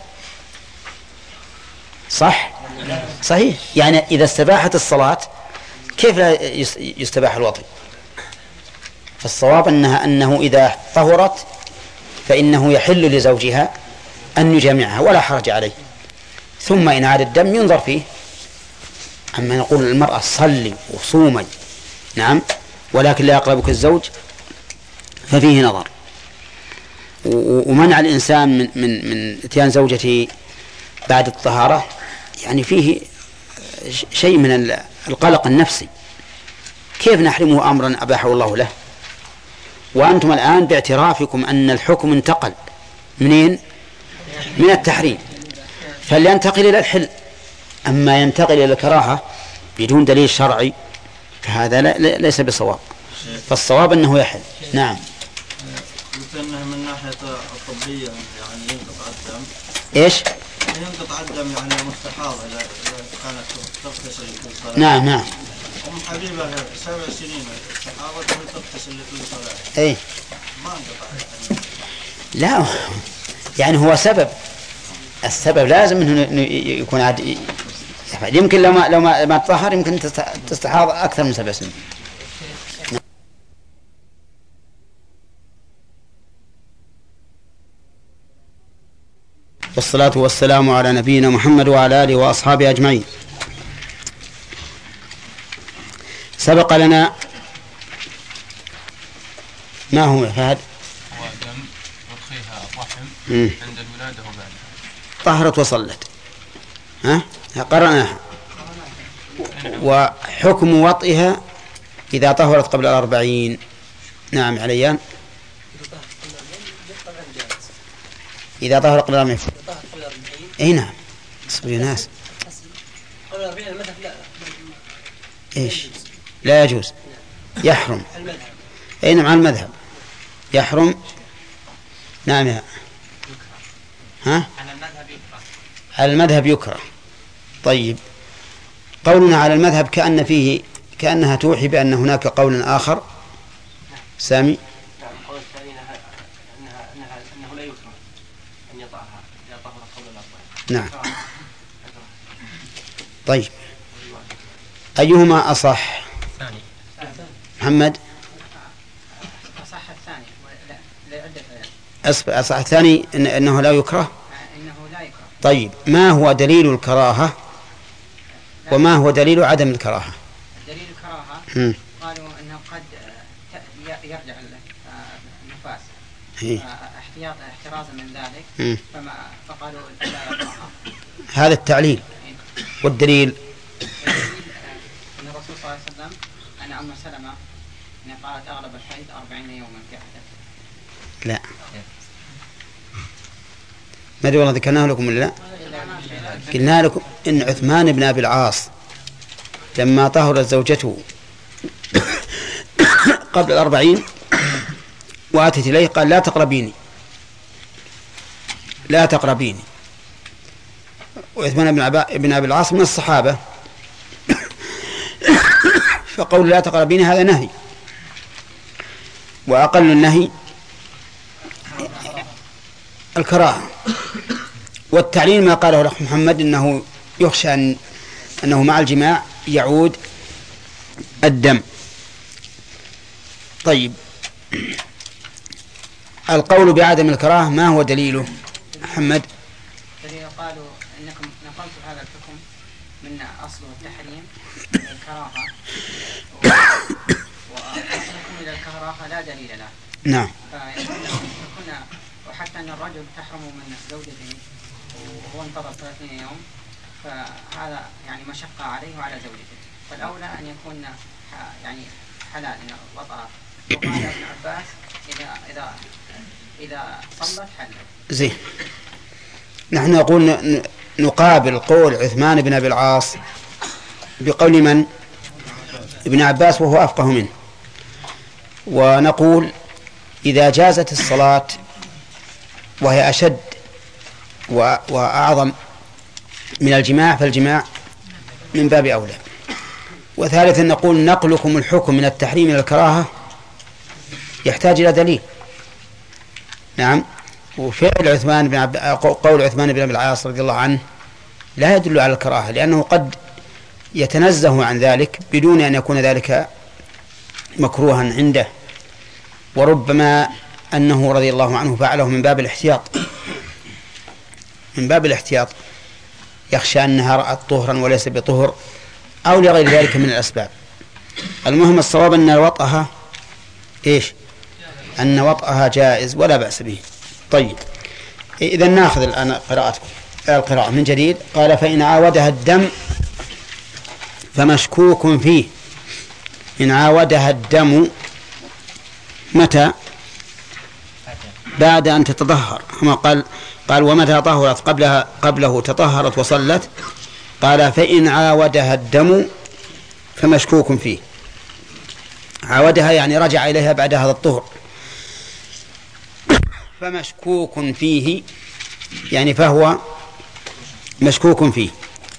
صحيح، يعني إذا استباحت الصلاة كيف لا يستباح الوطي؟ فالصواب أنه إذا طهرت فإنه يحل لزوجها أن يجامعها ولا حرج عليه، ثم إن عاد الدم ينظر فيه. أما نقول المرأة صلي وصومي، نعم، ولكن لا يقربك الزوج، ففيه نظر. ومنع الإنسان من اتيان زوجته بعد الطهارة يعني فيه شيء من القلق النفسي. كيف نحرمه أمرا أباحه الله له؟ وأنتم الآن باعترافكم أن الحكم انتقل منين؟ من التحريم، فلينتقل إلى الحل. أما ينتقل إلى الكراهة بدون دليل شرعي فهذا ليس بصواب، فالصواب أنه يحل. نعم. لكنه من ناحية الطبية يعني ينقطع الدم. إيش؟ ينقطع الدم يعني مستحاضة إذا كانت تغتسل لكل صلاة. نعم. أم حبيبة 7 سنين استحاضة تغتسل لكل صلاة. إيه؟ ما انقطع. لا، يعني هو السبب لازم انه يكون عادي. يمكن لو ما تطهر يمكن تستحاض اكثر من 7 سنين. والصلاة والسلام على نبينا محمد وعلى آله وأصحابه أجمعين. سبق لنا ما هو فهد؟ هو دم يرخيها الرحم عند الولادة وبعدها. طهرت وصلت. قرأناها. وحكم وطئها إذا طهرت قبل 40. نعم عليان. إذا طهر قبل 40. أي نعم. اصبروا يا ناس. قبل 40 المذهب لا. إيش؟ لا يجوز. يحرم. أي نعم على المذهب يحرم. نعم يا ها؟ على المذهب يكره. طيب قولنا على المذهب كأنها توحي بأن هناك قول آخر. سامي. القول الثاني أنه لا يكره أن يطأها إذا طهر قبل 40. نعم. طيب أيهما أصح؟ محمد. أصح الثاني لعدة أصح الثاني أنه لا يكره. إنه لا يكره. طيب ما هو دليل الكراهة وما هو دليل عدم الكراهة؟ دليل الكراهة قالوا أنه قد يرجع النفاس احترازا من ذلك فقالوا لا يكراهها. هذا التعليل. والدليل أن الرسول صلى الله عليه وسلم أن أم سلمة قالت أغلب الحيض 40 يوما في عدد. لا ما أدري والله ذكرناه لكم ولا لا. قلنا لكم إن عثمان بن أبي العاص لما طهرت زوجته قبل 40 وأتت إليه قال لا تقربيني. وعثمان بن أبي العاص من الصحابة فقول لا تقربيني هذا نهي، وأقل النهي الكراهة. والتعليل ما قاله الأخ محمد إنه يخشى أنه مع الجماع يعود الدم. طيب القول بعدم الكراهة ما هو دليله محمد؟ دليل قالوا إنكم نقلتوا هذا الحكم من أصله التحريم الكراهة وأصلكم إلى الكراهة لا دليل له. نعم. وحتى أن الرجل تحرم من زوجته وهو انتظر 30 يوم فهذا يعني مشقة عليه وعلى زوجته، فالأولى أن يكون يعني حلال إن وطأ. وقال ابن عباس إذا صلت حلت. زين. نحن نقول نقابل قول عثمان بن أبي العاص بقول من؟ ابن عباس وهو أفقه منه، ونقول إذا جازت الصلاة وهي أشد وأعظم من الجماع فالجماع من باب أولى. وثالثا نقول نقلكم الحكم من التحريم إلى الكراهة يحتاج إلى دليل. نعم. وفعل قول عثمان بن أبي العاص رضي الله عنه لا يدل على الكراهة، لأنه قد يتنزه عن ذلك بدون أن يكون ذلك مكروها عنده، وربما أنه رضي الله عنه فعله من باب الاحتياط يخشى أنها رأت طهرا وليس بطهر أو لغير ذلك من الأسباب. المهم الصواب أن وطئها أن وطئها جائز ولا بأس به. طيب إذا نأخذ الآن القراءة من جديد. قال فإن عاودها الدم فمشكوك فيه. إن عاودها الدم متى؟ بعد أن تتطهر. كما قال ومتى طهرت قبله تطهرت وصلت. قال فإن عاودها الدم فمشكوك فيه. عاودها يعني رجع إليها بعد هذا الطهر. فمشكوك فيه يعني فهو مشكوك فيه.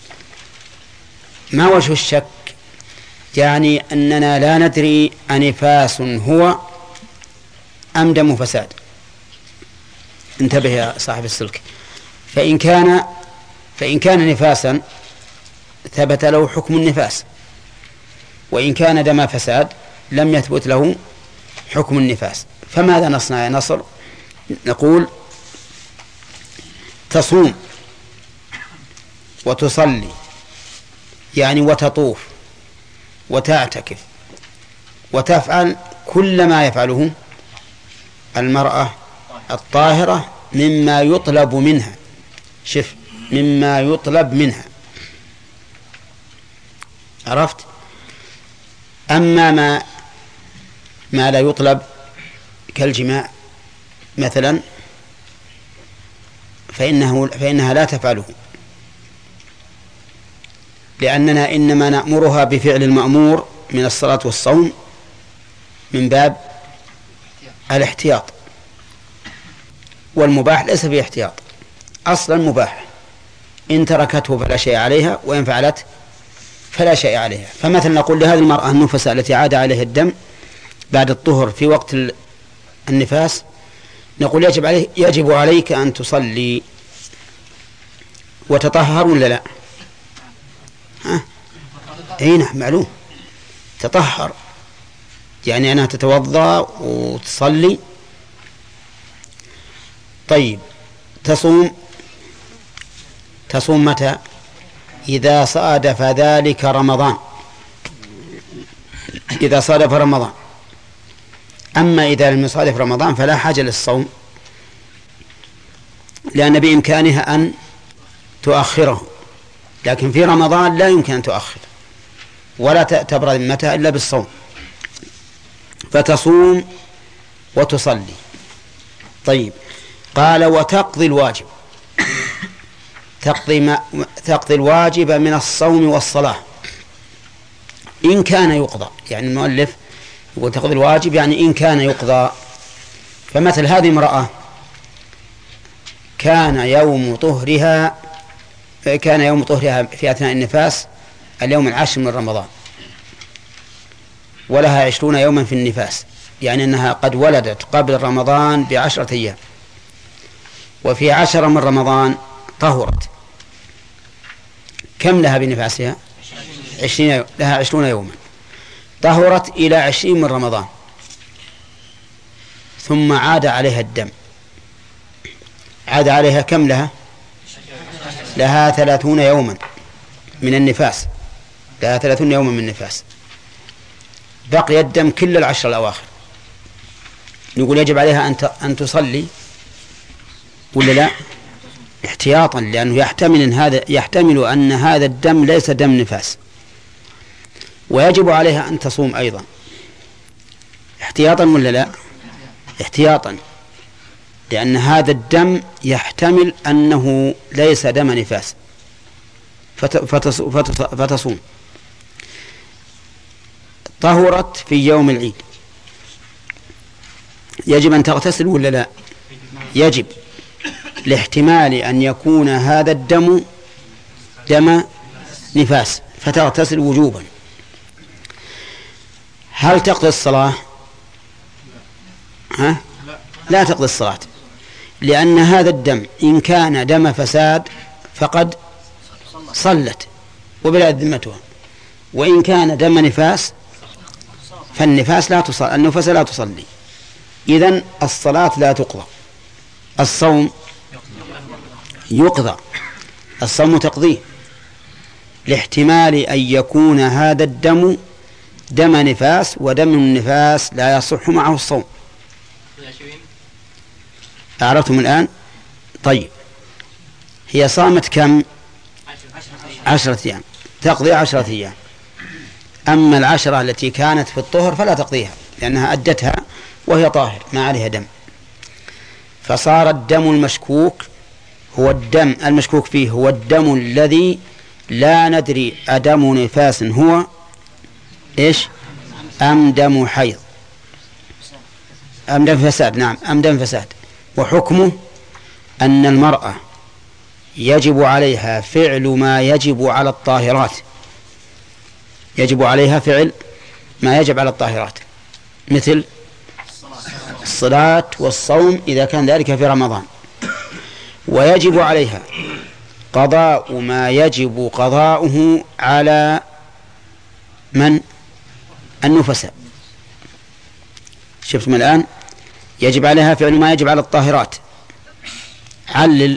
ما وجه الشك؟ يعني أننا لا ندري أنفاس هو أم دم فساد. انتبه يا صاحب السلك. فإن كان نفاسا ثبت له حكم النفاس، وإن كان دم فساد لم يثبت له حكم النفاس. فماذا نصنع يا نصر؟ نقول تصوم وتصلي يعني وتطوف وتعتكف وتفعل كل ما يفعله المرأة الطاهرة مما يطلب منها. مما يطلب منها. عرفت؟ أما ما لا يطلب كالجماع مثلا فإنها لا تفعله، لأننا إنما نأمرها بفعل المأمور من الصلاة والصوم من باب الاحتياط، والمباح ليس فيه احتياط، أصلا مباح، إن تركته فلا شيء عليها، وإن فعلت فلا شيء عليها. فمثلا نقول لهذه المرأة النفساء التي عاد عليها الدم بعد الطهر في وقت النفاس، نقول يجب عليك أن تصلي وتطهر ولا لا؟ نعم معلوم، تطهر يعني أنها تتوضأ وتصلي. طيب تصوم متى؟ إذا صادف ذلك رمضان، إذا صادف رمضان. أما إذا لم يصادف رمضان فلا حاجة للصوم، لأن بإمكانها أن تؤخره، لكن في رمضان لا يمكن أن تؤخر ولا تبرأ ذمتها إلا بالصوم، فتصوم وتصلي. طيب قال وتقضي الواجب، تقضي الواجب من الصوم والصلاة إن كان يقضى، يعني المؤلف يقول تقضي الواجب يعني إن كان يقضى. فمثل هذه امرأة كان يوم طهرها في أثناء النفاس اليوم 10 من رمضان، ولها 20 يوما في النفاس، يعني أنها قد ولدت قبل رمضان ب10 أيام، وفي 10 من رمضان طهرت. كم لها بنفاسها؟ 20 لها 20 يوما، طهرت إلى 20 من رمضان، ثم عاد عليها الدم. عاد عليها كم لها؟ لها 30 يوما من النفاس، لها 30 يوما من النفاس، بقي الدم كل 10 الأواخر. نقول يجب عليها أن تصلي ولا لا؟ احتياطا، لأنه يحتمل أن هذا الدم ليس دم نفاس. ويجب عليها أن تصوم أيضا احتياطا ولا لا؟ احتياطا، لأن هذا الدم يحتمل أنه ليس دم نفاس، فتصوم. طهرت في يوم العيد، يجب أن تغتسل ولا لا؟ يجب، لاحتمال أن يكون هذا الدم دم نفاس، فتغتسل وجوبا. هل تقضي الصلاة؟ لا تقضي الصلاة، لأن هذا الدم إن كان دم فساد فقد صلت وبلغت ذمتها، وإن كان دم نفاس فالنفاس لا تصلي، النفاس لا تصلي، إذن الصلاة لا تقضى. الصوم يقضى، الصوم تقضيه، لاحتمال أن يكون هذا الدم دم نفاس، ودم النفاس لا يصح معه الصوم. أعرفتم الآن؟ طيب هي صامت كم؟ 10 أيام، تقضي 10 أيام. أما 10 التي كانت في الطهر فلا تقضيها، لأنها أدتها وهي طاهر ما عليها دم. فصار الدم المشكوك هو الدم المشكوك فيه، هو الدم الذي لا ندري أدم نفاس هو إيش أم دم حيض أم دم فساد. نعم أم دم فساد. وحكمه أن المرأة يجب عليها فعل ما يجب على الطاهرات، يجب عليها فعل ما يجب على الطاهرات، مثل الصلاة والصوم إذا كان ذلك في رمضان. ويجب عليها قضاء ما يجب قضاؤه على من؟ النفساء. شفتم الآن؟ يجب عليها فعل ما يجب على الطاهرات، علل،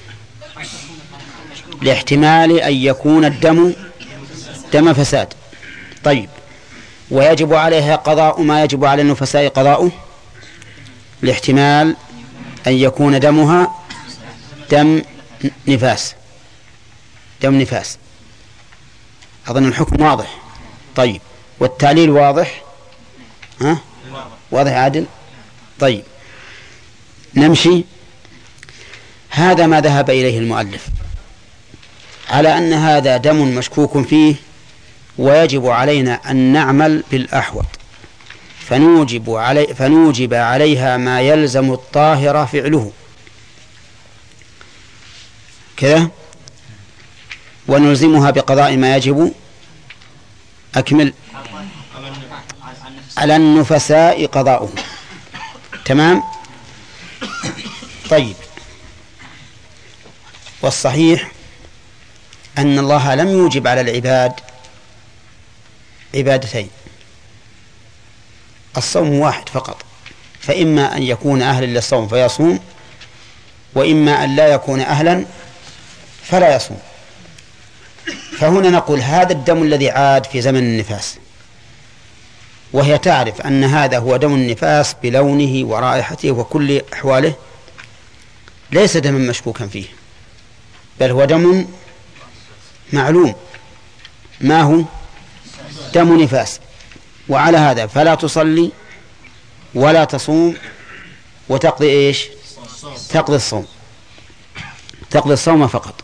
لاحتمال أن يكون الدم دم فساد. طيب ويجب عليها قضاء ما يجب على النفساء قضاؤه، لاحتمال أن يكون دمها دم نفاس، دم نفاس. أظن الحكم واضح. طيب، والتعليل واضح؟ ها؟ واضح عادل؟ طيب، نمشي. هذا ما ذهب إليه المؤلف على أن هذا دم مشكوك فيه، ويجب علينا أن نعمل بالأحوط، فنوجب عليها ما يلزم الطاهر فعله كذا، ونلزمها بقضاء ما يجب أكمل على النفساء قضاؤه. تمام. طيب، والصحيح أن الله لم يوجب على العباد عبادتين، الصوم واحد فقط، فإما أن يكون أهلا للصوم فيصوم، وإما أن لا يكون أهلا فلا يصوم. فهنا نقول هذا الدم الذي عاد في زمن النفاس، وهي تعرف أن هذا هو دم النفاس بلونه ورائحته وكل أحواله، ليس دما مشكوكا فيه، بل هو دم معلوم ما هو دم نفاس. وعلى هذا فلا تصلي ولا تصوم وتقضي إيش؟ تقضي الصوم، تقضي الصوم فقط،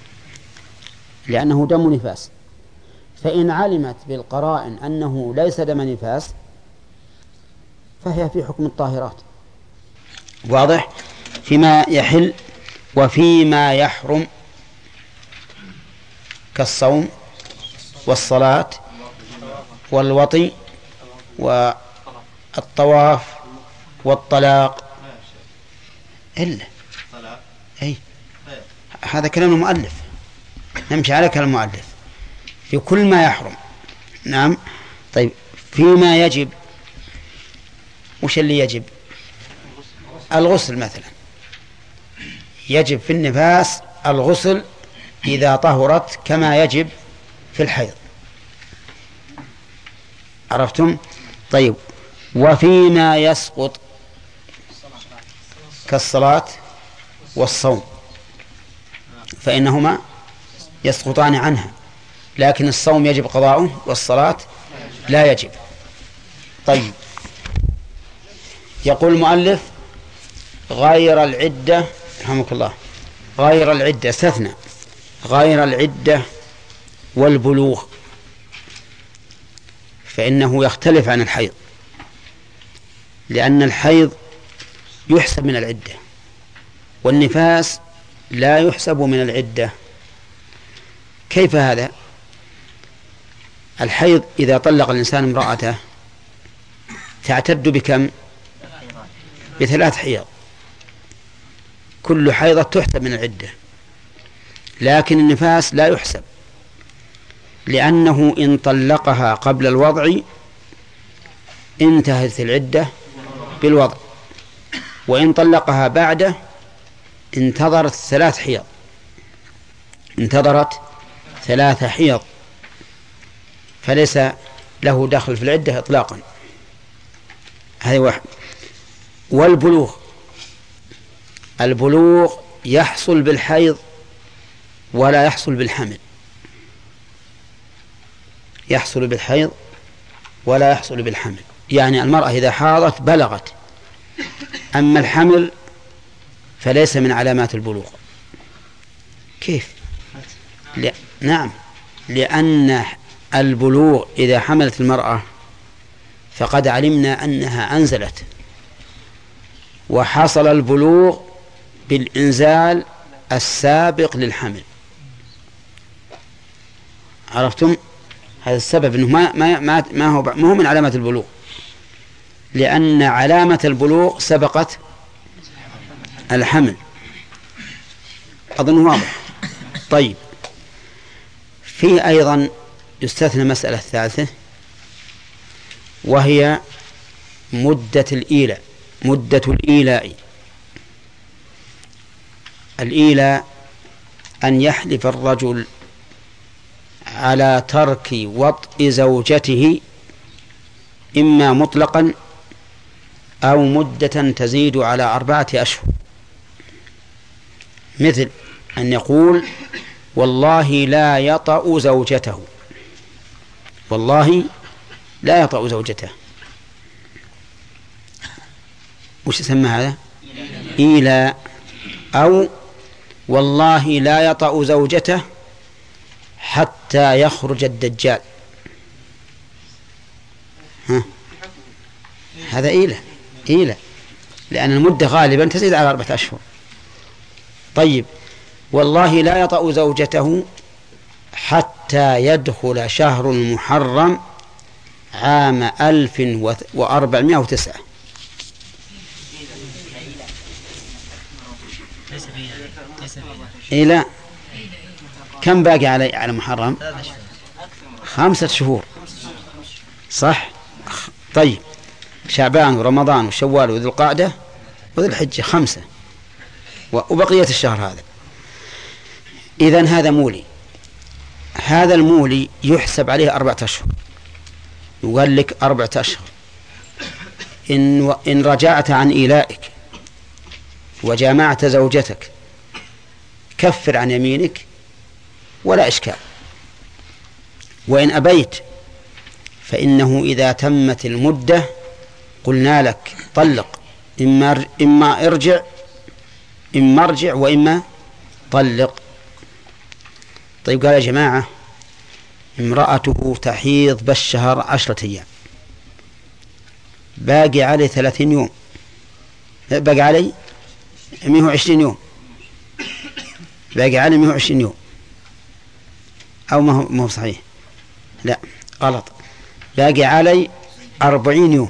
لأنه دم نفاس. فإن علمت بالقرائن أنه ليس دم نفاس فهي في حكم الطاهرات، واضح؟ فيما يحل وفيما يحرم كالصوم والصلاة والوطي والطواف والطلاق إلا أي هذا كلام المؤلف، نمشي على كلام المؤلف في كل ما يحرم. نعم. طيب، فيما يجب، وش اللي يجب؟ الغسل مثلا، يجب في النفاس الغسل إذا طهرت كما يجب في الحيض، عرفتم؟ طيب، وفيما يسقط كالصلاة والصوم فإنهما يسقطان عنها، لكن الصوم يجب قضاؤه والصلاة لا يجب. طيب، يقول المؤلف غير العدة، رحمك الله، غير العدة، استثنى غير العدة والبلوغ، فإنه يختلف عن الحيض، لأن الحيض يحسب من العدة والنفاس لا يحسب من العدة. كيف هذا؟ الحيض إذا طلق الإنسان امرأته تعتد بكم؟ ب3 حيض، كل حيضة تحسب من العدة، لكن النفاس لا يحسب، لأنه إن طلقها قبل الوضع انتهت العدة بالوضع، وإن طلقها بعده انتظرت 3 حيض، انتظرت 3 حيض، فليس له دخل في العدة إطلاقا. هذه واحد. والبلوغ، البلوغ يحصل بالحيض ولا يحصل بالحمل، يحصل بالحيض ولا يحصل بالحمل، يعني المرأة إذا حاضت بلغت، أما الحمل فليس من علامات البلوغ. كيف؟ نعم، لأن البلوغ إذا حملت المرأة فقد علمنا أنها أنزلت، وحصل البلوغ بالإنزال السابق للحمل، عرفتم؟ هذا السبب أنه ما هو من علامة البلوغ، لأن علامة البلوغ سبقت الحمل. أظن واضح. طيب، في أيضا يستثنى مسألة ثالثة، وهي مدة الإيلاء، مدة الإيلاء. الإيلاء أن يحلف الرجل على ترك وطء زوجته إما مطلقا أو مدة تزيد على 4 أشهر، مثل أن يقول والله لا يطأ زوجته والله لا يطأ زوجته. وش يسمى هذا؟ إيلاء. أو والله لا يطأ زوجته حتى يخرج الدجال. هذا إيلاء لأن المدة غالبا تزيد على 4 أشهر. طيب والله لا يطأ زوجته حتى يدخل شهر المحرم عام 1409. إلى كم باقي على محرم؟ 5 شهور صح. طيب شعبان ورمضان وشوال وذو القعدة وذو الحجة 5 وبقية الشهر هذا. إذن هذا مولي. هذا المولي يحسب عليه 4 أشهر. يقول لك 4 أشهر إن رجعت عن إيلائك وجامعت زوجتك كفر عن يمينك ولا إشكال. وإن أبيت فإنه إذا تمت المدة قلنا لك طلق، إما ارجع وإما طلق. طيب قال يا جماعة امرأته تحيض بالشهر 10 أيام، باقي عليه 30 يوم، باقي عليه 120 يوم، باقي عليه 120 يوم أو ما هو صحيح، لا غلط، باقي علي 40 يوم.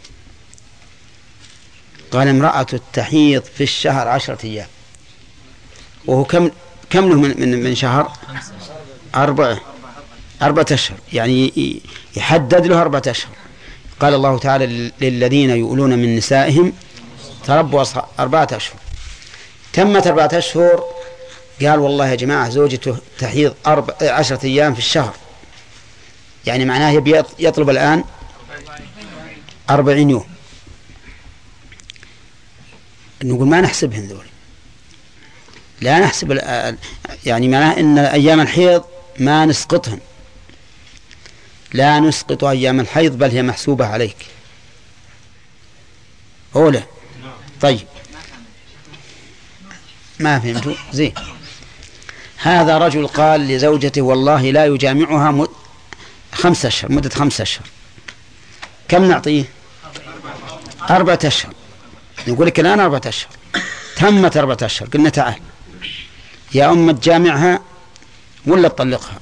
قال امرأة التحيض في الشهر 10 أيام، وهو كم له من شهر؟ 4 أشهر، يعني يحدد له 4 أشهر. قال الله تعالى للذين يؤلون من نسائهم تربص 4 أشهر. تمت 4 أشهر قال والله يا جماعة زوجته تحيض 10 أيام في الشهر، يعني معناه يبي يطلب الآن 40 يوم. نقول ما نحسبهن ذول، لا نحسب، يعني معناه إن أيام الحيض ما نسقطهن، لا نسقط أيام الحيض بل هي محسوبة عليك أولى. طيب ما فهمتوا زين. هذا رجل قال لزوجته والله لا يجامعها 5 أشهر، مدة 5 أشهر، كم نعطيه؟ 4 أشهر. نقول لك الآن 4 أشهر، تمت 4 أشهر، قلنا تعال يا أم تجامعها ولا تطلقها.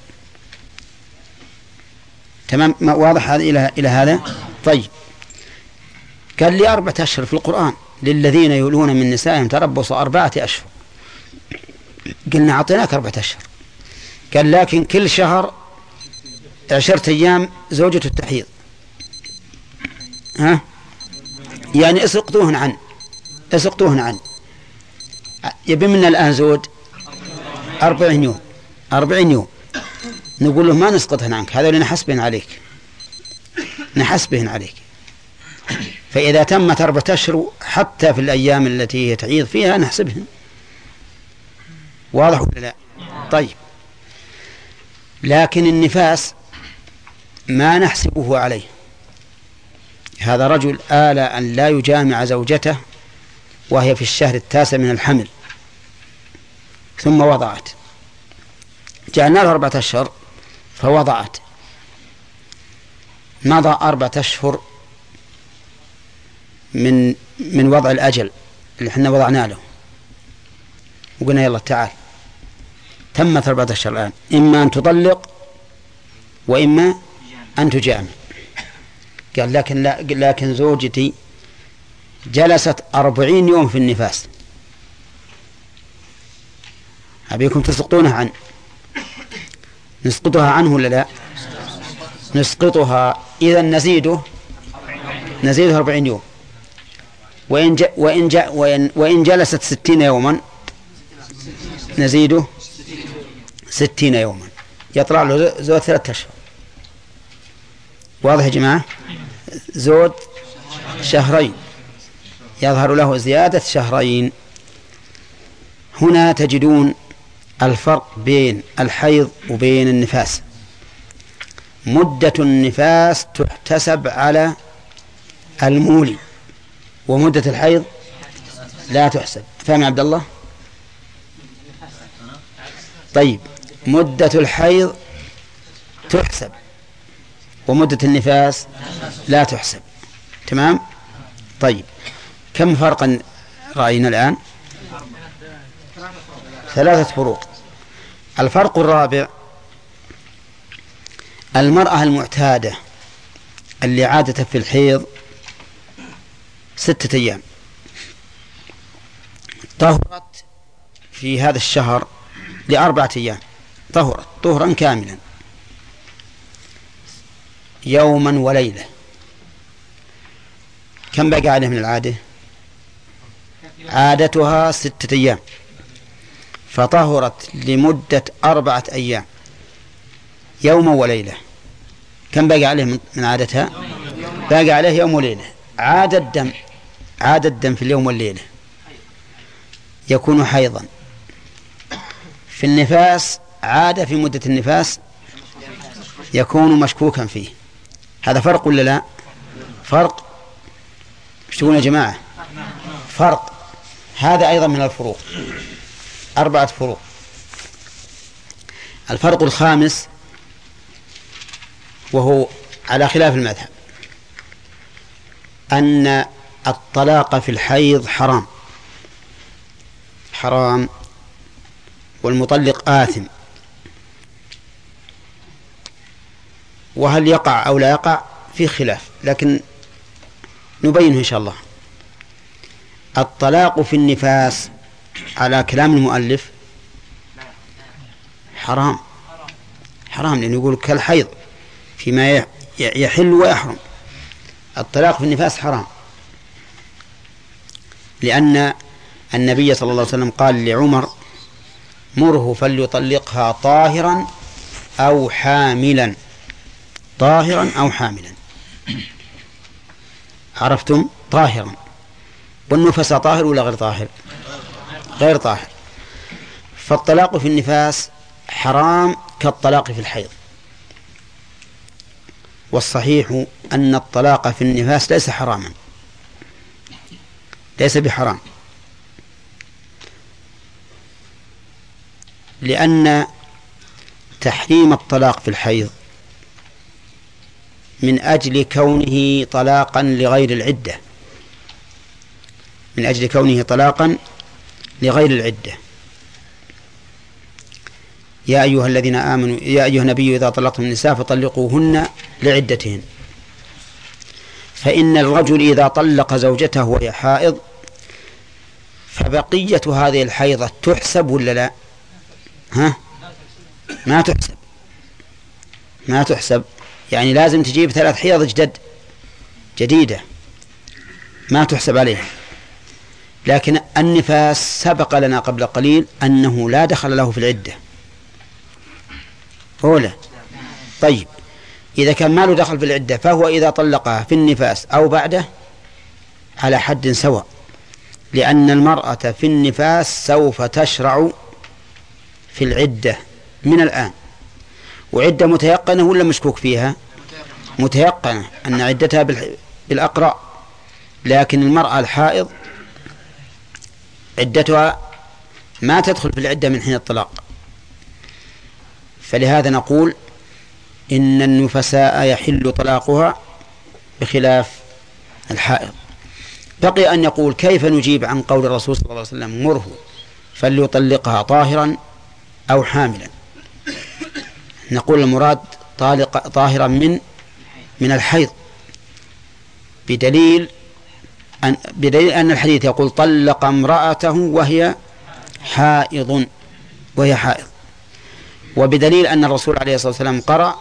تمام، واضح هذا إلى هذا. طيب قال لي 4 أشهر في القرآن للذين يؤلون من نسائهم تربص 4 أشهر. قلنا أعطيناك 4 أشهر. قال لكن كل شهر 10 أيام زوجته التحيض، يعني اسقطوهن عن يبي منا الآن زوج 40 يوم. نقول له ما نسقطهن عنك، هذا اللي نحسبهن عليك. فإذا تمت 4 أشهر حتى في الأيام التي تعيض فيها نحسبهن. واضح ولا لا؟ طيب لكن النفاس ما نحسبه عليه. هذا رجل آل أن لا يجامع زوجته وهي في الشهر 9 من الحمل ثم وضعت، جعلنا له 4 أشهر فوضعت، مضى 4 أشهر من وضع الأجل اللي احنا وضعنا له، وقلنا يلا تعال تمت 4 أشهر الآن، إما أن تطلق وإما أن تجامع. قال لكن زوجتي جلست 40 يوم في النفاس، أبيكم تسقطونها نسقطها عنه ولا لا؟ نسقطها. إذا نزيده 40 يوم. وإن جلست 60 يوما نزيده 60 يوما، يطلع له زود 3 أشهر. واضح يا جماعة؟ زود 2 شهرين، يظهر له زيادة 2 شهرين. هنا تجدون الفرق بين الحيض وبين النفاس. مدة النفاس تحتسب على المولي، ومدة الحيض لا تحسب. فهم يا عبد الله؟ طيب، مدة الحيض تحسب ومدة النفاس لا تحسب. تمام؟ طيب، كم فرقا رأينا الآن؟ 3 فروق. الفرق الرابع: المرأة المعتادة اللي عادت في الحيض 6 أيام طهرت في هذا الشهر ل4 أيام، طهرت طهرا كاملا يوما وليلة، كم بقى عليه من العادة؟ عادتها 6 أيام، فطهرت لمدة 4 أيام يوما وليلة، كم بقى عليه من عادتها؟ باقي عليه يوم وليلة. عاد الدم في اليوم والليلة يكون حيضا. في النفاس عاد في مدة النفاس يكون مشكوكا فيه. هذا فرق ولا لا؟ فرق. ايش تقولون يا جماعة؟ فرق. هذا أيضا من الفروق، 4 فروق. الفرق الخامس وهو على خلاف المذهب، أن الطلاق في الحيض حرام والمطلق آثم. وهل يقع أو لا يقع في خلاف، لكن نبينه إن شاء الله. الطلاق في النفاس على كلام المؤلف حرام، لأنه يقول كالحيض فيما يحل ويحرم. الطلاق في النفاس حرام، لأن النبي صلى الله عليه وسلم قال لعمر: مره فليطلقها طاهرا أو حاملا. طاهرا أو حاملا، عرفتم؟ طاهرا. والنفس طاهر ولا غير طاهر؟ غير طاهر. فالطلاق في النفاس حرام كالطلاق في الحيض. والصحيح أن الطلاق في النفاس ليس حراما، ليس بحرام، لأن تحريم الطلاق في الحيض من أجل كونه طلاقا لغير العدة، من أجل كونه طلاقا لغير العدة. يا أيها الذين آمنوا، يا أيها النبي إذا طلقتم النساء فطلقوهن لعدتهن. فإن الرجل إذا طلق زوجته وهي حائض فبقية هذه الحيضة تحسب ولا لا؟ ما تحسب. يعني لازم تجيب 3 حيض جديدة، ما تحسب عليها. لكن النفاس سبق لنا قبل قليل أنه لا دخل له في العدة أولى. طيب، إذا كان ما له دخل في العدة فهو إذا طلقها في النفاس أو بعده على حد سواء، لأن المرأة في النفاس سوف تشرع في العدة من الآن. وعدة متيقنة ولا مشكوك فيها؟ متيقنة أن عدتها بالأقرأ. لكن المرأة الحائض عدتها ما تدخل في العدة من حين الطلاق. فلهذا نقول إن النفساء يحل طلاقها بخلاف الحائض. بقي أن يقول كيف نجيب عن قول الرسول صلى الله عليه وسلم: مره فليطلقها طاهرا أو حاملا. نقول المراد طاهرا من الحيض، بدليل أن الحديث يقول: طلق امرأته وهي حائض، وبدليل أن الرسول عليه الصلاة والسلام قرأ: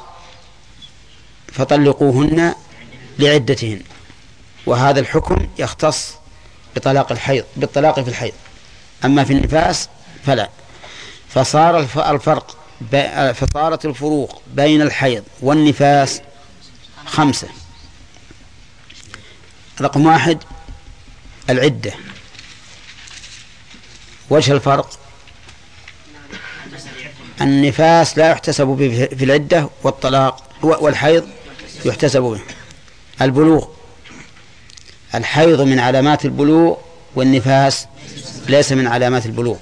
فطلقوهن لعدتهن. وهذا الحكم يختص بالطلاق في الحيض، أما في النفاس فلا. فصارت الفروق بين الحيض والنفاس 5. رقم 1: العدة. وجه الفرق: النفاس لا يحتسب في العدة، والطلاق والحيض يحتسب به. البلوغ، الحيض من علامات البلوغ والنفاس ليس من علامات البلوغ.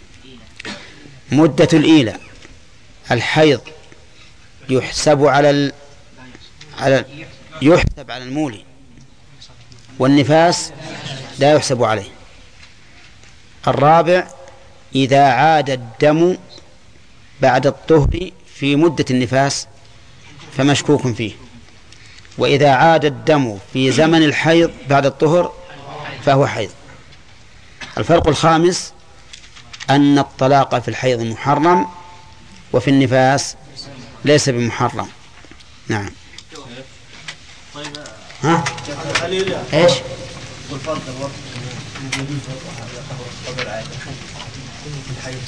مدة الإيلة، الحيض يحسب يحسب على المولي، والنفاس لا يحسب عليه. الرابع إذا عاد الدم بعد الطهر في مدة النفاس فمشكوك فيه، وإذا عاد الدم في زمن الحيض بعد الطهر فهو حيض. الفرق الخامس أن الطلاق في الحيض محرم وفي النفاس ليس بمحرم. نعم. طيب ها؟ ايش؟ والفرق الوقت يجوز وضعها قبل العادة في الحيض.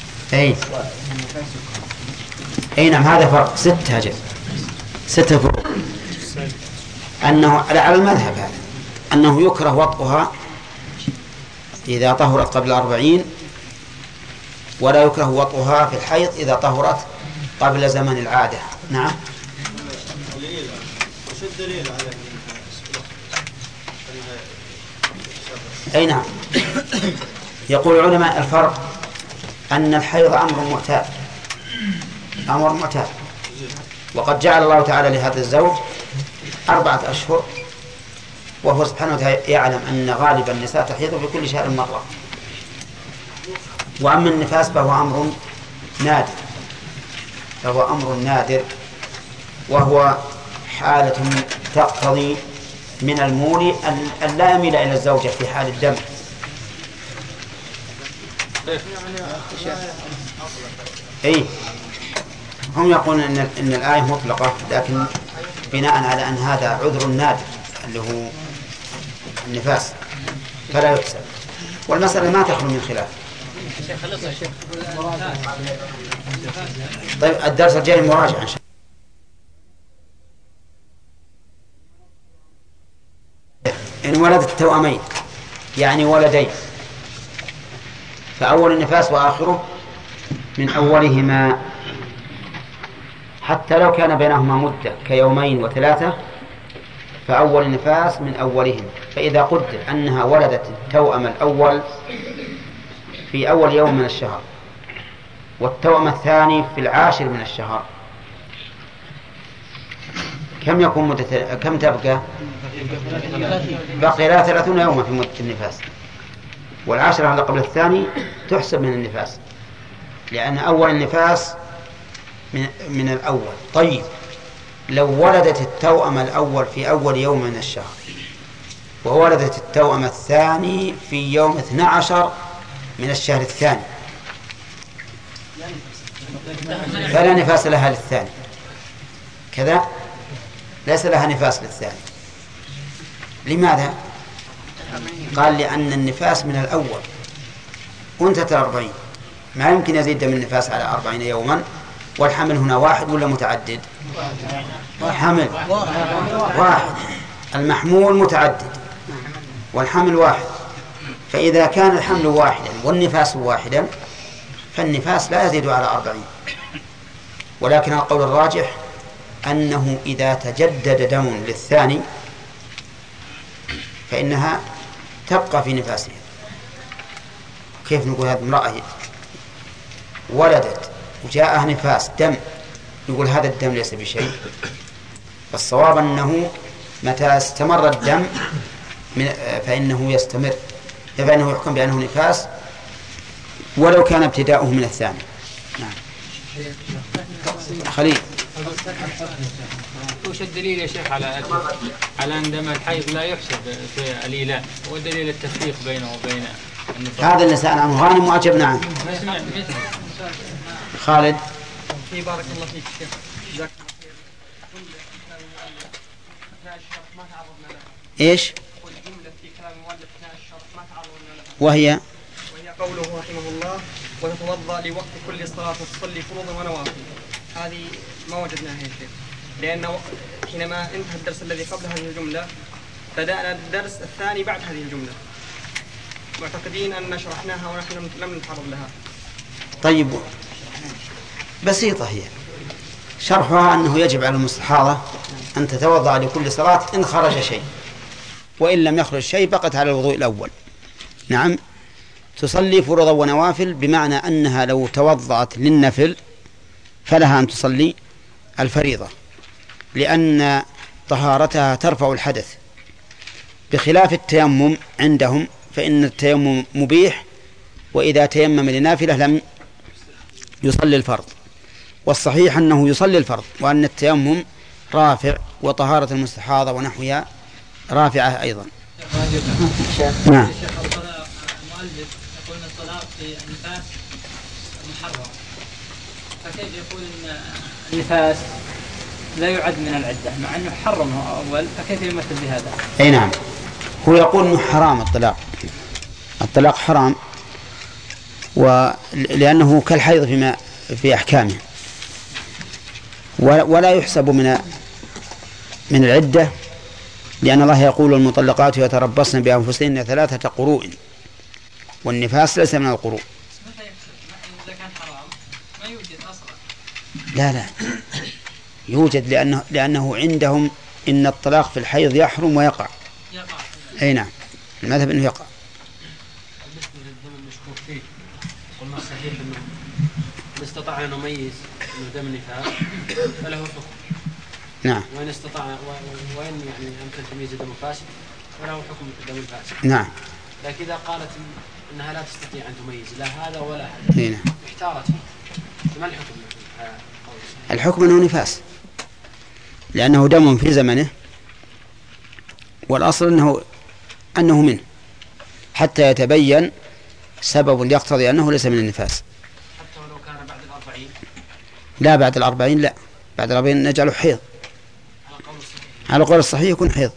اي نعم، هذا فرق 6 أجل 6 فروق. أنه على المذهب هذا أنه يكره وطئها إذا طهرت قبل 40، ولا يكره وطئها في الحيض إذا طهرت قبل زمن العادة. نعم. وش الدليل على أي نعم. يقول العلماء الفرق أن الحيض أمر معتاد، وقد جعل الله تعالى لهذا الزوج 4 أشهر، وهو سبحانه وتعالى يعلم أن غالب النساء تحيض في كل شهر مرة. وأما النفاس فهو أمر نادر، وهو حالة تقتضي من المولي أن لا يميل إلى الزوجة في حال الدم. هم يقولون إن الآية مطلقة، لكن بناء على أن هذا عذر نادر اللي هو النفاس فلا يحسب، والمسألة ما تخلو من خلاف. طيب الدرس الجاي مراجعة إن شاء الله. إن ولدت التوأمين يعني ولدين، فأول النفاس وآخره من أولهما، حتى لو كان بينهما مدة كيومين و3 فأول النفاس من أولهم. فإذا قدر أنها ولدت التوأم الأول في أول يوم من الشهر، والتوأم الثاني في 10 من الشهر، كم يكون مدة؟ كم تبقى؟ بقي لها 30 يوما في مدة النفاس، وال10 على قبل الثاني تحسب من النفاس، لأن أول النفاس من الأول. طيب لو ولدت التوأم الأول في أول يوم من الشهر، وولدت التوأم الثاني في يوم 12 من الشهر الثاني، فلا نفاس لها للثاني، كذا ليس لها نفاس للثاني. لماذا؟ قال لأن النفاس من الأول وانتهت 40، ما يمكن يزيد من النفاس على 40 يوما. والحمل هنا واحد ولا متعدد؟ حمل واحد، المحمول متعدد والحمل واحد. فإذا كان الحمل واحدا والنفاس واحدا فالنفاس لا يزيد على 40. ولكن القول الراجح أنه إذا تجدد دم للثاني فإنها تبقى في نفاسها. كيف نقول هذه امرأة ولدت وجاءها نفاس دم، يقول هذا الدم ليس بشيء؟ فالصواب أنه متى استمر الدم فإنه يستمر، فإنه يحكم بأنه نفاس ولو كان ابتداؤه من الثاني. نعم. خليل، وش الدليل يا شيخ على أن دم الحيض لا يحسب في الإيلاء؟ ودليل التفريق بينه وبين النفاس؟ هذا اللي سأل عنه غانم وأجبنا عنه. خالد. بارك الله فيك شيخ. ايش؟ والجملة في كلام المؤلف أثناء الشرح ما تعرضنا لها، وهي قوله رحمه الله وتتوضأ لوقت كل صلاة تصلي فروضا ونوافل. هذه ما وجدناها يا شيخ، لأنه حينما انتهى الدرس الذي قبل هذه الجملة بدأنا الدرس الثاني بعد هذه الجملة، معتقدين أن شرحناها ونحن لم نتعرض لها. طيب بسيطة هي، شرحها أنه يجب على المستحاضة أن تتوضأ لكل صلاة إن خرج شيء، وإن لم يخرج شيء بقت على الوضوء الأول. نعم، تصلي فروضا ونوافل، بمعنى أنها لو توضأت للنفل فلها أن تصلي الفريضة، لأن طهارتها ترفع الحدث، بخلاف التيمم عندهم فإن التيمم مبيح، وإذا تيمم لنافلة لم يصلي الفرض. والصحيح أنه يصلي الفرض، وأن التيمم رافع، وطهارة المستحاضة ونحوها رافعة أيضا. نعم. المؤلف يقول ان الطلاق في النفاس محرم، فكيف يقول ان النفاس لا يعد من العدة مع انه حرمه اول، فكيف يمثل بهذا؟ اي نعم، هو يقول انه حرام الطلاق حرام، ولأنه كالحيض فيما في أحكامه، ولا يحسب من العدة، لأن الله يقول المطلقات يتربصن بأنفسهن 3 قروء، والنفاس ليس من القروء. إذا كان حرام ما يوجد أصلا. لا يوجد، لأنه عندهم إن الطلاق في الحيض يحرم ويقع. أي نعم، المذهب أنه يقع. بالنسبة للدم المشكوك فيه، قلنا الصحيح أنه إن استطاع أن يميز أنه دم نفاس فله حكم. نعم. وإن استطاع وإن يعني أمكن تمييز دم فاسد فله حكم الدم الفاسد. نعم. لكن إذا قالت أنها لا تستطيع أن تميز لا هذا ولا هذا، نعم، احتارت فيه، فما الحكم؟ الحكم أنه نفاس، لأنه دم في زمنه، والأصل أنه منه، حتى يتبين سبب يقتضي أنه ليس من النفاس. حتى ولو كان بعد 40؟ لا، بعد 40 لا، بعد 40 نجعله حيض. على قول الصحيح يكون حيض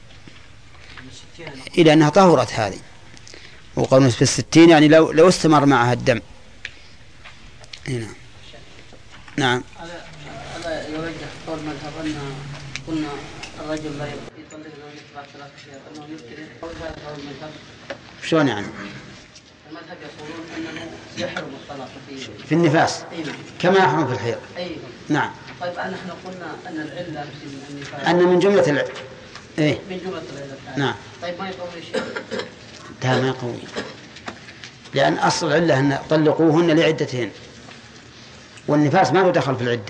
إلى أنها طهرت هذه، وقول في 60 يعني لو استمر معها الدم. نعم. نعم. هذا يوجه قول مذهب أن قلنا الرجل لا يطلق زوجته بعد 3 أشهر، أنه يبتدئ قول هذا قول المذهب. شلون يعني؟ المذهب يقولون أنه يحرم الطلاق في النفاس كما يحرم في الحيض. نعم. طيب نحن قلنا أن العلة من النفاس، أن من جملة إيه؟ من جملة العلة. نعم. طيب ما يقوي شيء؟ لا، ما يقوي، لأن أصل العلة أن طلقوهن لعدتهن، والنفاس ما له دخل في العدة،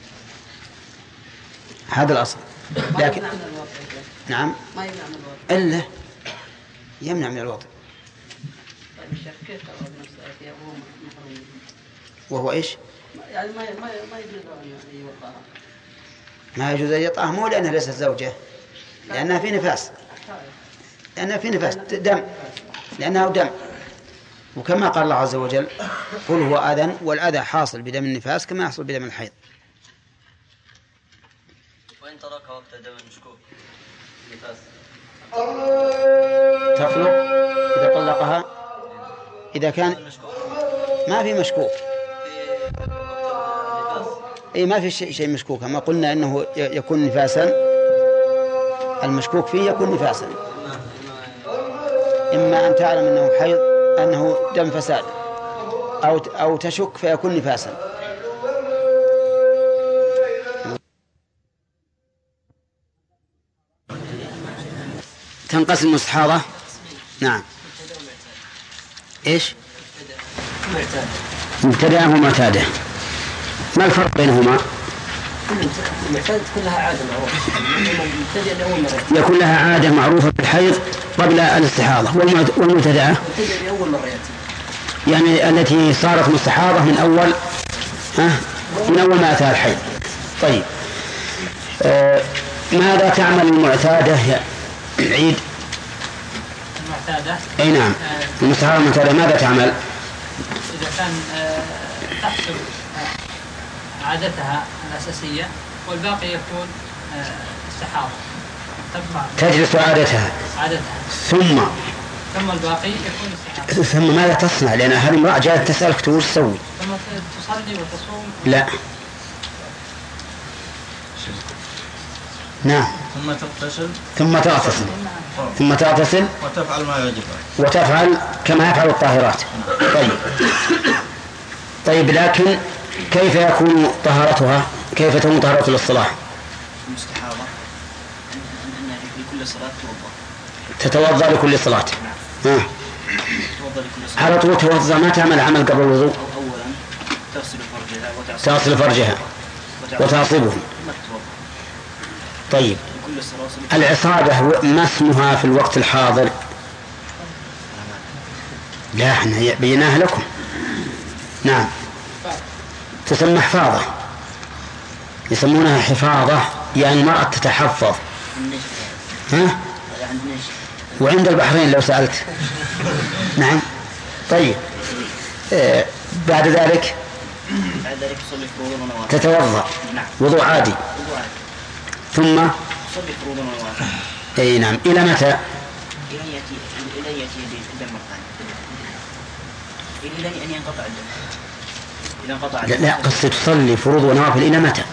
هذا الأصل. لكن نعم، ما يمنع من الوضع إلا يمنع من الوضع. طيب الشيخ كيف ترى بنفسه وهو محرم؟ وهو إيش؟ يعني ما يجوز أن يوضعها. ما يجوز أن يطأها، مو لأنها ليست زوجة، لأنها في نفاس، دم، لأنه دم. وكما قال الله عز وجل قل هو أذى، والأذى حاصل بدم النفاس كما يحصل بدم الحيض. وإن ترك وقت دم المشكوك نفاس تطلق إذا طلقها، إذا كان ما في مشكوك، أي ما في شيء مشكوك. ما قلنا أنه يكون نفاسا، المشكوك فيه يكون نفاسا، إما أن تعلم أنه حيض، أنه دم فساد، أو تشك فيكون نفاسا. تنقسم المستحاضة. نعم. إيش؟ مبتدأ ومعتادة. ما الفرق بينهما؟ المعتادة كلها عادة معروفة، المبتدئ لأول مرة يكون لها عادة معروفة في الحيض قبل الاستحاضة، والمبتدأ لأول مرة يأتي، يعني التي صارت مستحاضة من أول ما أتى الحيض. طيب، ماذا تعمل المعتادة يا عيد؟ المعتادة؟ أي نعم، المستحاضة المعتادة ماذا تعمل؟ إذا كان تحسب عادتها الأساسية والباقي يكون استحاضة، تجلس عادتها ثم الباقي يكون استحاضة. ثم ماذا تصنع؟ لأن هذه امرأة جاءت تسألك تقول تسوي؟ ثم تصلي وتصوم. لا. نعم. ثم تغتسل وتفعل ما يجب، وتفعل كما يفعل الطاهرات. طيب، لكن كيف يكون طهارتها؟ كيف تكون طهارة للصلاة؟ المستحاضة أنها لكل صلاة تتوضأ لكل صلاة. توضأ لكل صلاة. على طول توضأ، ما تعمل عمل قبل الوضوء؟ أولا تغسل فرجها وتعصبه. طيب العصابة ما اسمها في الوقت الحاضر؟ لا احنا بيناها لكم. نعم تسمى حفاظة، يسمونها حفاظة، يعني المرأة تتحفظ. ها؟ وعند البحرين لو سألت. نعم. طيب بعد ذلك تتوضأ وضوء عادي ثم تصلي فروض ونوافل. اي نعم. إلى متى؟ إلى يأتي الدم مرة ثانية، إلى أن ينقطع الدم. إذا انقطع الدم لا قصة تصلي فروض ونوافل إلى متى؟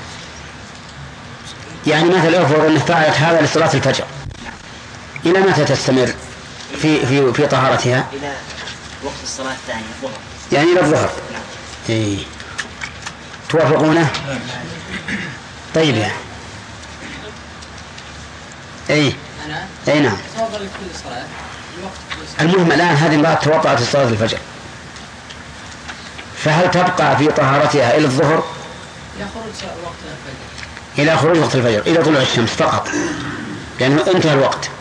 يعني مثلا أفرض أن فعلت هذا لصلاة الفجر، إلى متى تستمر في طهارتها؟ إلى وقت الصلاة الثانية الظهر. يعني إلى الظهر. نعم. إيه. توافقونه؟ طيب يا أي نعم. المهم الآن هذه امرأة توضأت لصلاة الفجر، فهل تبقى في طهارتها إلى الظهر؟ إلى خروج وقت الفجر، إلى طلوع الشمس فقط، لأنه انتهى الوقت.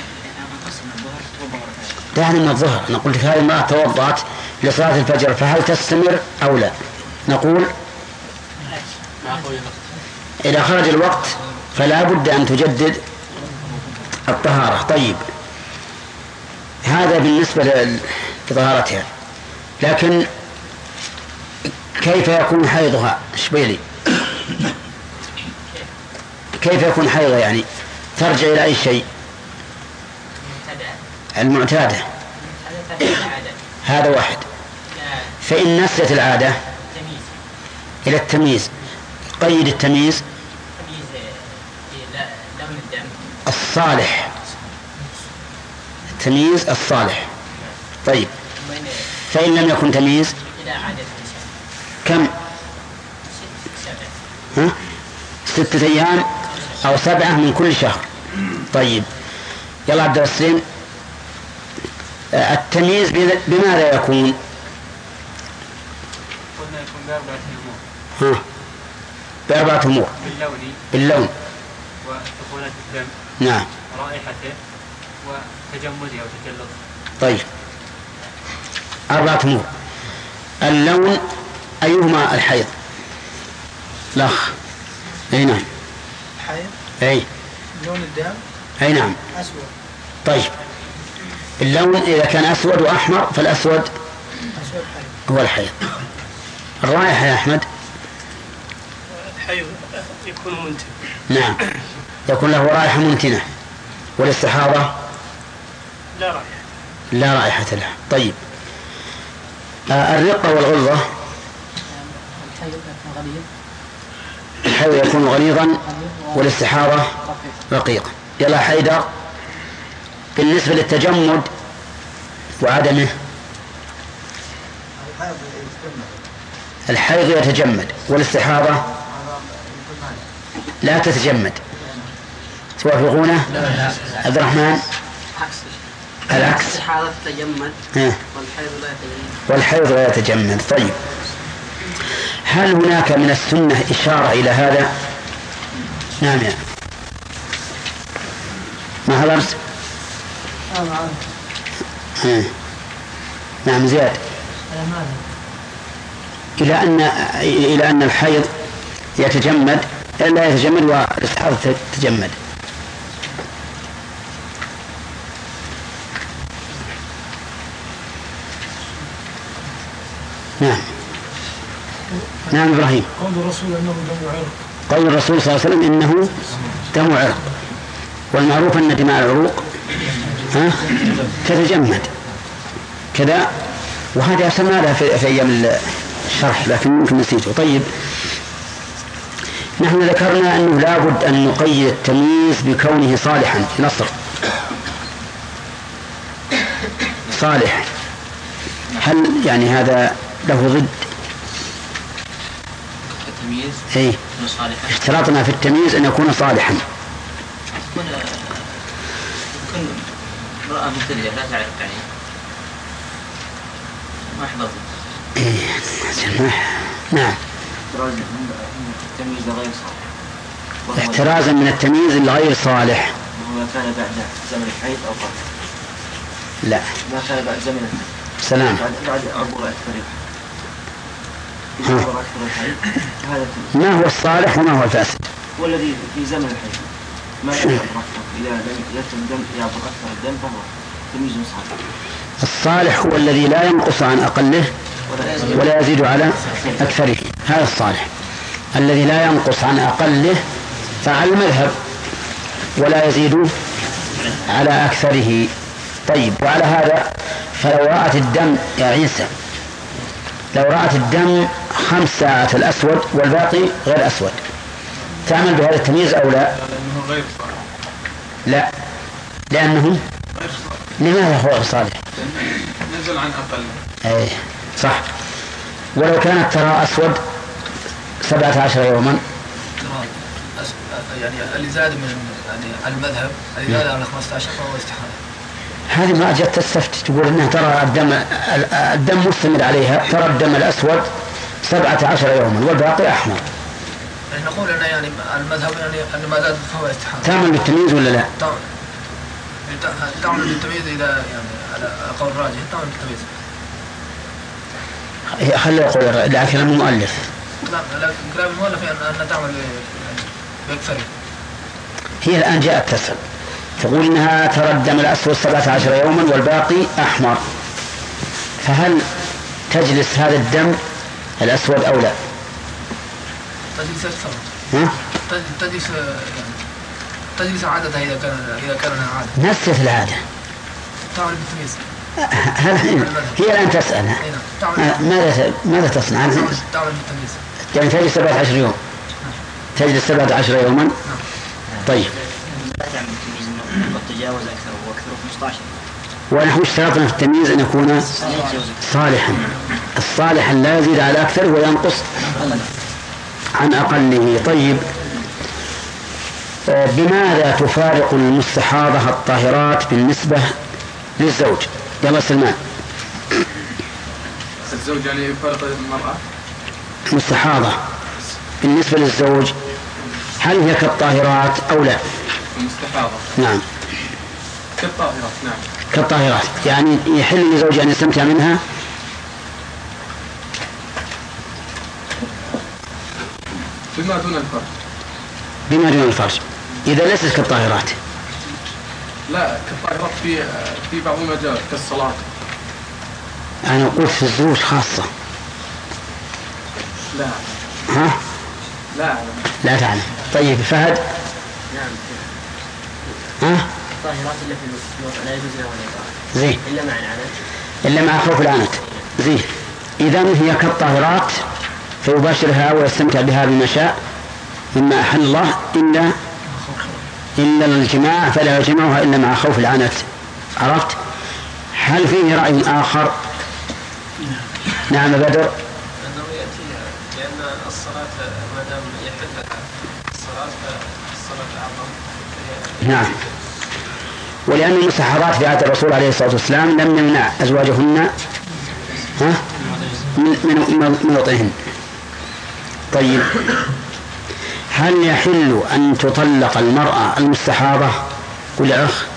دعني من الظهر. أنا قلت هذه المرأة توضأت لصلاة الفجر، فهل تستمر أو لا؟ نقول إذا خرج الوقت فلا بد أن تجدد الطهارة. طيب هذا بالنسبة لطهارتها، لكن كيف يكون حيضها؟ شبيلي كيف يكون حيضها؟ يعني ترجع إلى أي شيء؟ المعتادة. هذا واحد. فإن نسيت العادة إلى التمييز. قيد التمييز الصالح، التمييز الصالح. طيب فإن لم يكن تمييز كم؟ 6 أيام أو 7 من كل شهر. طيب يلا عبد السليم، التمييز بماذا يكون؟ قلنا يكون ب4 أمور. ب4 أمور. باللون ودخولة الدم. نعم. رائحته وتجمده أو تجلطه. طيب 4 أمور. اللون أيهما الحيض؟ الأخ. أي نعم. الحيض. أي. لون الدم. أي نعم. أسود. طيب اللون إذا كان أسود وأحمر فالأسود هو الحيض. الرائحة يا أحمد؟ الحيض يكون منتن. نعم يكون له رائحة منتنة. والاستحاضة لا رائحة لها. طيب الرقة والغلظة؟ الحيض يكون غليظا والاستحاضة رقيقا. يلا حيدر، بالنسبة للتجمد وعدمه؟ الحيض يتجمد والاستحاضة لا تتجمد. توافقونه؟ عبد الرحمن؟ العكس. الاستحاضة تتجمد والحيض لا يتجمد. طيب هل هناك من السنة إشارة إلى هذا؟ نعم يا ما حضرت؟ نعم زياد. إلى أن الحيض يتجمد لا يتجمد والاستحاضة تتجمد. نعم إبراهيم. قول الرسول أنه دم عرق. قول الرسول صلى الله عليه وسلم إنه دم عرق، والمعروف أن دماء العروق تتجمد كذا، وهذا أسمى في أيام الشرح لكن ممكن نسيته. طيب نحن ذكرنا أنه لابد أن نقيد التمييز بكونه صالحا. نصر صالح، هل يعني هذا له ضد؟ التمييز إيه؟ صالحا. اشترطنا في التمييز أن يكون صالحا. تكون امرأة مبتدئة لا تعرف يعني ما حفظت. إيه. نعم. التمييز غير صالح. احترازا من التمييز الغير صالح. وما كان بعد زمن الحيض أو قبل. لا. ما كان بعد زمن الحيض. سلام. بعد عبور أكثر الحيض. ما هو الصالح وما هو الفاسد؟ هو الذي في زمن الحيض ما يعبر أكثر. إذا لم يتم الدم يعبر أكثر الدم فهو تمييز صالح. الصالح هو الذي لا ينقص عن أقله ولا يزيد على أكثره، هذا الصالح. الذي لا ينقص عن أقله فعلى المذهب ولا يزيد على أكثره. طيب، وعلى هذا فلو رأت الدم يا عيسى، لو رأت الدم 5 ساعات الأسود والباقي غير أسود، تعمل بهذا التمييز أو لا؟ لأنه غير صالح. لا، لأنه لماذا هو صالح؟ نزل عن أقل. أي صح. ولو كانت ترى أسود 17 يوما، يعني اللي زاد من يعني المذهب اللي زاد على 15 فهو استحالة. هذه ما جت تستفتي تقول انها ترى الدم مستمر عليها، ترى الدم الاسود 17 يوما والباقي احمر. يعني نقول ان يعني المذهب يعني ان ما زاد فهو استحالة. تعمل بالتمييز ولا لا؟ تعمل بالتمييز اذا يعني على قول راجح تعمل بالتمييز. خلي يقول لا، كلام المؤلف. لا، كلام المؤلف ان تعمل باكثره. هي الان جاءت تسأل تقول انها ترى الدم الاسود 17 يوما والباقي احمر، فهل تجلس هذا الدم الاسود او لا؟ تجلس اكثر. ها؟ تجلس عادتها اذا كان لها عاده. نسيت العاده. تعمل بالتمييز. هي الان تسأل ماذا تصنع؟ تعمل بالتمييز. يعني تجلس 17 يوم. تجلس 17 يوما. طيب. لا تعمل بالتمييز انه تجاوز اكثر واكثر 15. ونحن اشترطنا في التمييز ان يكون صالحا. الصالح لا يزيد على اكثر وينقص عن اقله. طيب، بماذا تفارق المستحاضة الطاهرات بالنسبة للزوج؟ يلا سلمان. الزوج يعني يفارق المرأة المستحاضة بالنسبة للزوج هل هي كالطاهرات أو لا؟ المستحاضة نعم كالطاهرات. نعم كالطاهرات، يعني يحل لزوج أن يستمتع منها بما دون الفرج. بما دون الفرج إذا ليست كالطاهرات. لا، كالطاهرات في بعض المجالات كالصلاة. أنا قلت في الزوج خاصة. لا. ها؟ لا أعلم. لا تعلم. طيب فهد. نعم. ها؟ الطاهرات اللي في الوضع لا يجوز لها ولا زين. إلا مع العنت. إلا مع خوف العنت. زين. إذا هي كالطاهرات فيباشرها ويستمتع بها بما شاء مما أحل الله إلا الجماع، فلا يجمعها إلا مع خوف العنت. عرفت؟ هل فيه رأي آخر؟ نعم بدر. أنه يأتي لأن الصلاة ما دام يحل الصلاة فالصلاة أعظم. نعم. ولأن المستحاضات في عهد الرسول عليه الصلاة والسلام لم يمنع أزواجهن من وطئهن. طيب، هل يحل أن تطلق المرأة المستحاضة؟ قل يا أخ.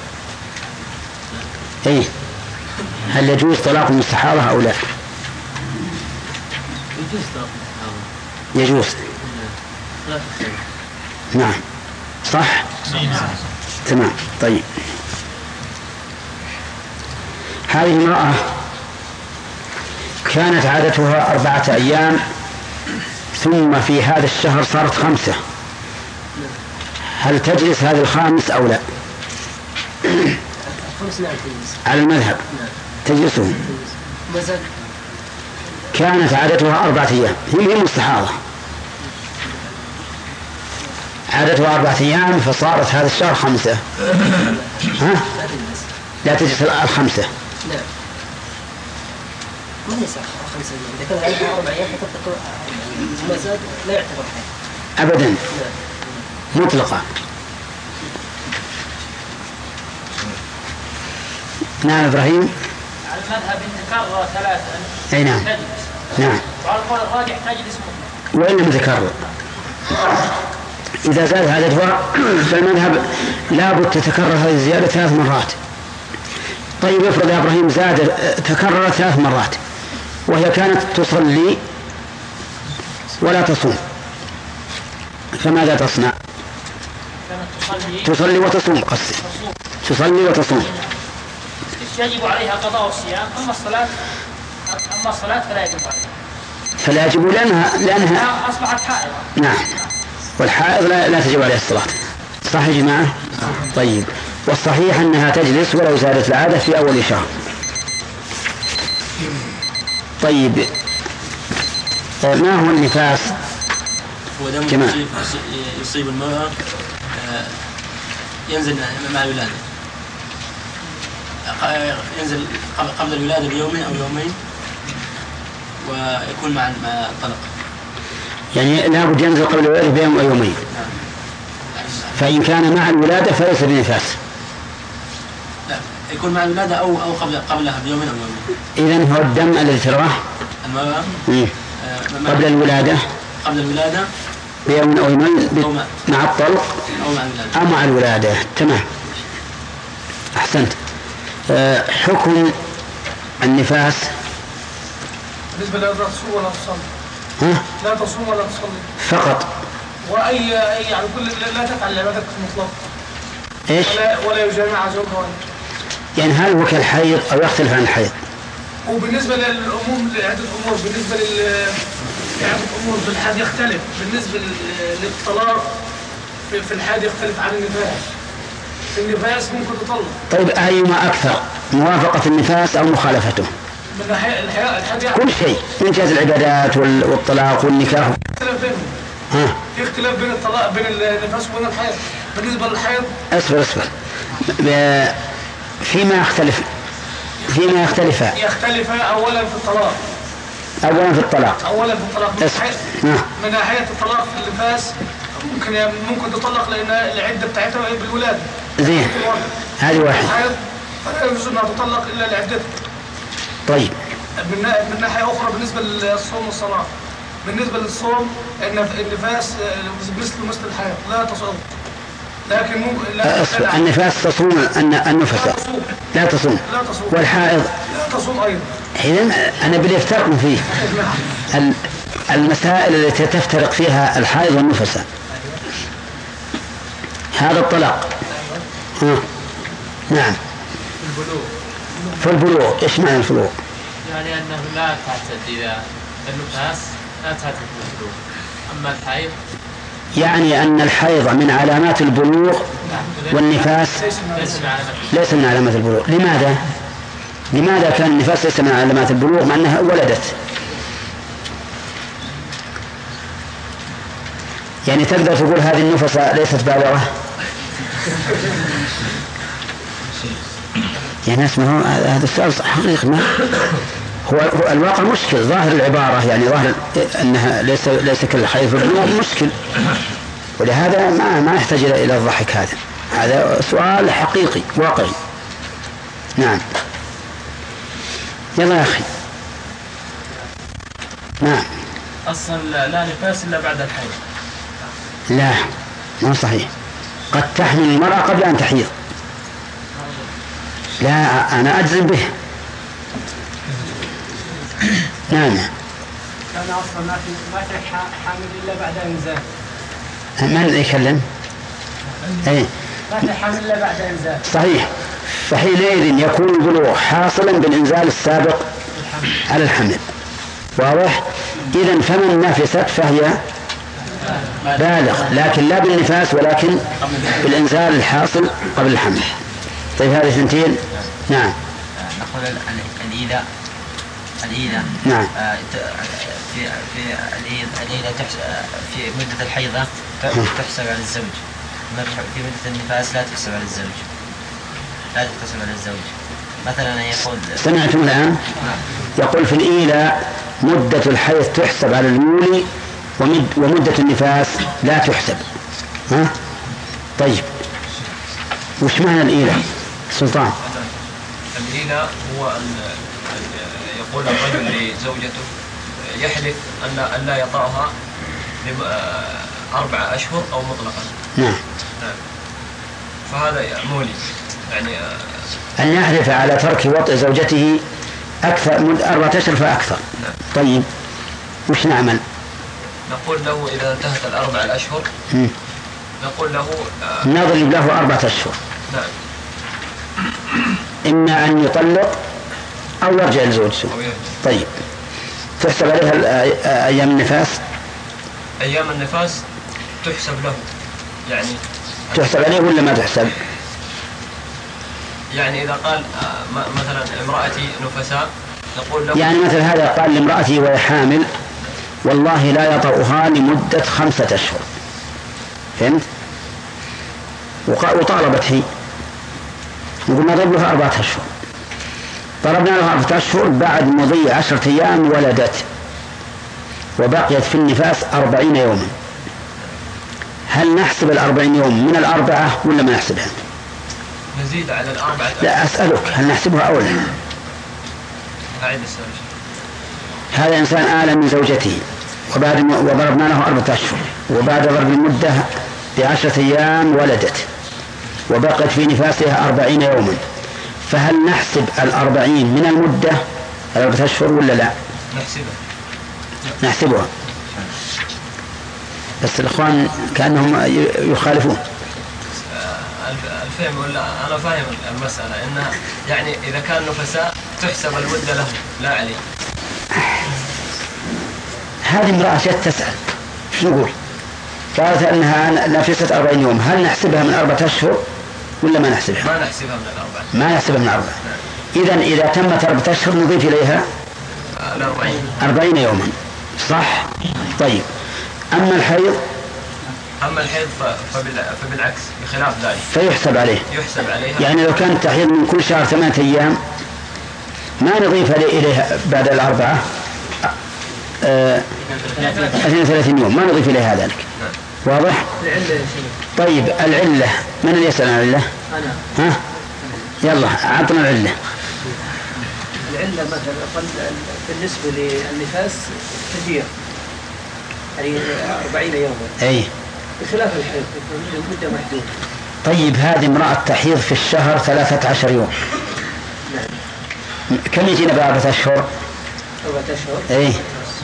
إيه، هل يجوز طلاق المستحاضة أو لا؟ يجوز. نعم صح. تمام. طيب، هذه امرأة كانت عادتها 4 أيام ثم في هذا الشهر صارت 5، هل تجلس هذا الخامس أو لا؟ على المذهب تجلسه. كانت عادتها 4 أيام، هي مستحاضة، عادتها 4 أيام فصارت هذا الشهر 5. ها؟ لا تجلس 5. ليس 5 أيام، إذا كان عليها 4 أيام فتطلق ما زاد لا يعتبر حيض أبدا مطلقة. نعم إبراهيم. على المذهب إن تكرر 3 أي نعم. نعم. وعلى القول الراجح تجلس مطلق. وإن لم يتكرر إذا زاد هذا الدواء فالمذهب لابد تتكرر هذه الزيادة 3 مرات. طيب افرض يا إبراهيم زاد تكرر 3 مرات وهي كانت تصلي ولا تصوم، فماذا تصنع؟ تصلي وتصوم. قصدي تصلي وتصوم. يجب عليها قضاء الصيام، أما الصلاة فلا يجب عليها. فلا يجب لأنها أصبحت حائضة. نعم، والحائض لا تجب عليها الصلاة. صح يا جماعة؟ طيب، والصحيح أنها تجلس ولو زادت العادة في أول شهر. طيب، ما هو النفاس؟ هو دم يصيب المرأة ينزل مع الولادة، ينزل قبل الولادة بيوم أو يومين ويكون مع الطلق. يعني لابد ينزل قبل الولادة بيوم أو يومين. فإن كان مع الولادة فليس بنفاس. لا، يكون مع الولادة أو قبلها بيوم أو يومين. إذن هو الدم الذي تراه المرأة قبل الولادة بيوم أو يومين مع الطلق أو مع الولادة. تمام، أحسنت. حكم النفاس بالنسبة لا تصوم ولا تصلي. لا تصوم ولا تصلي فقط. وأي يعني كل لا تفعل عبادتك مطلقا. إيش؟ ولا يجامع زوجها. يعني هل هو كالحيض أو يختلف عن الحيض؟ وبالنسبة للعموم لعدة أمور، بالنسبة لعدة أمور في الحاد يختلف، بالنسبة للطلاق في الحاد يختلف عن النفاس. في النفاس ممكن تطلق. طيب، أيما أكثر موافقة النفاس أو مخالفته؟ من ناحية الحاد كل شيء من جهة العبادات والطلاق والنكاح. يختلف بينهم. في اختلاف بين الطلاق بين النفاس وبين الحيض. بالنسبة للحيض أصبر فيما يختلف أولا في الطلاق. من ناحية الطلاق في النفاس ممكن تطلق لأن العدة بتاعتها بالولادة. زين، هذه واحد. فلا يجوز أنها تطلق إلا لعدتها. طيب، من ناحية أخرى بالنسبة للصوم والصلاة، بالنسبة للصوم النفاس مثل الحيض لا تصوم، لكن ممكن النفاس تصوم، النفس لا تصوم، والحائض لا تصوم أيضا. إذن أنا بدي أفترق فيه المسائل التي تفترق فيها الحائض والنفس. هذا الطلاق. نعم. في البلوغ، إيش معنى البلوغ؟ يعني أنه لا تعتد إذا النفاس لا تعتد بالبلوغ، أما الحيض يعني أن الحيض من علامات البلوغ والنفاس ليس من علامات البلوغ. لماذا كان النفاس ليس من علامات البلوغ مع أنها ولدت؟ يعني تقدر تقول هذه النفس ليست بالغة؟ يعني اسمه هذا السؤال حقيقي ما هو الواقع مشكل. ظاهر العبارة يعني ظاهر أنها ليس كالحيض في البلوغ مشكل، ولهذا ما يحتاج إلى الضحك. هذا سؤال حقيقي واقعي. نعم، يلا يا أخي. نعم. أصلا لا نفاس إلا بعد الحيض. لا، ما صحيح. قد تحمل المرأة قبل أن تحيض. لا، أنا أجزم به. نعم. أنا أصلا ما في حامل إلا بعد إنزال. من يكلم؟ أي. ما في حامل إلا بعد إنزال. صحيح. فحينئذ يكون البلوغ حاصلا بالإنزال السابق على الحمل. واضح؟ إذن فمن نفست فهي بالغ، لكن لا بالنفاس ولكن بالإنزال الحاصل قبل الحمل. طيب، هذه اثنتين. نعم. نقول الإيلة نعم. في الإيلة في مدة الحيضة تحسب على الزوج، في مدة النفاس لا تحسب على الزوج، لا تحسب على الزوج. مثلا يقول سمعتم الآن؟ يقول في الإيلاء مدة الحيض تحسب على المولي ومدة النفاس لا تحسب. ها؟ طيب وش معنى الإيلاء سلطان؟ الإيلاء هو أن يقول الرجل لزوجته يحلف أن لا يطأها 4 أشهر أو مطلقا. نعم. فهذا مولي يعني أن يحلف على ترك وطء زوجته أكثر من 4 أشهر فأكثر. نعم. طيب وش نعمل؟ نقول له إذا انتهت 4 الأشهر نقول له نضرب له 4 أشهر. نعم. إما أن يطلق أو يرجع لزوجته. طيب تحسب عليها أيام النفاس؟ أيام النفاس تحسب له يعني تحسب عليه ولا ما تحسب؟ يعني إذا قال مثلا امرأتي نفساء نقول له يعني مثل هذا قال لامرأتي وهي حامل والله لا يطأها لمدة 5 أشهر. فهمت؟ وطالبت هي وقلنا نضرب لها 4 أشهر. ضربنا لها 4 أشهر بعد مضي 10 أيام ولدت وبقيت في النفاس 40 يوما. هل نحسب 40 يوم من 4 ولا ما نحسبها؟ نزيد على 4. لا أسألك هل نحسبها أو لا؟ أعيد السؤال. هذا إنسان آل من زوجته وضربنا له 4 أشهر وبعد ضرب المدة ب10 أيام ولدت وبقت في نفاسها 40 يوما. فهل نحسب 40 من المدة 4 أشهر ولا لا؟ نحسبها. بس الإخوان كأنهم يخالفون. الفهم ولا أنا فاهم المسألة إنها يعني إذا كان نفساء تحسب المدة له لا عليه. هذه امرأة جت تسأل شو نقول؟ قالت أنها نفست 40 يوم. هل نحسبها من 4 أشهر ولا ما نحسبها؟ ما نحسبها من 4. ما نحسبها من 4. إذا تمت 4 أشهر نضيف إليها 40 يوما. صح؟ طيب أما الحيض فبالعكس بخلاف ذلك فيحسب عليه. يحسب عليها. يعني لو كان تحيض من كل شهر 8 أيام ما نضيف إليها بعد 4 32 يوم ما نضيف إليها ذلك. واضح؟ طيب العلة من اللي يسأل عن العلة؟ أنا. ها؟ يلا عطنا العلة. العلة مثلا بالنسبة للنفاس كثير يعني 40 يوما. أي. بخلاف الحيض مدة محدودة. طيب هذه امرأة تحيض في الشهر 13 يوم. نعم. كم يجينا ب4 أشهر؟ 4 أشهر. أي.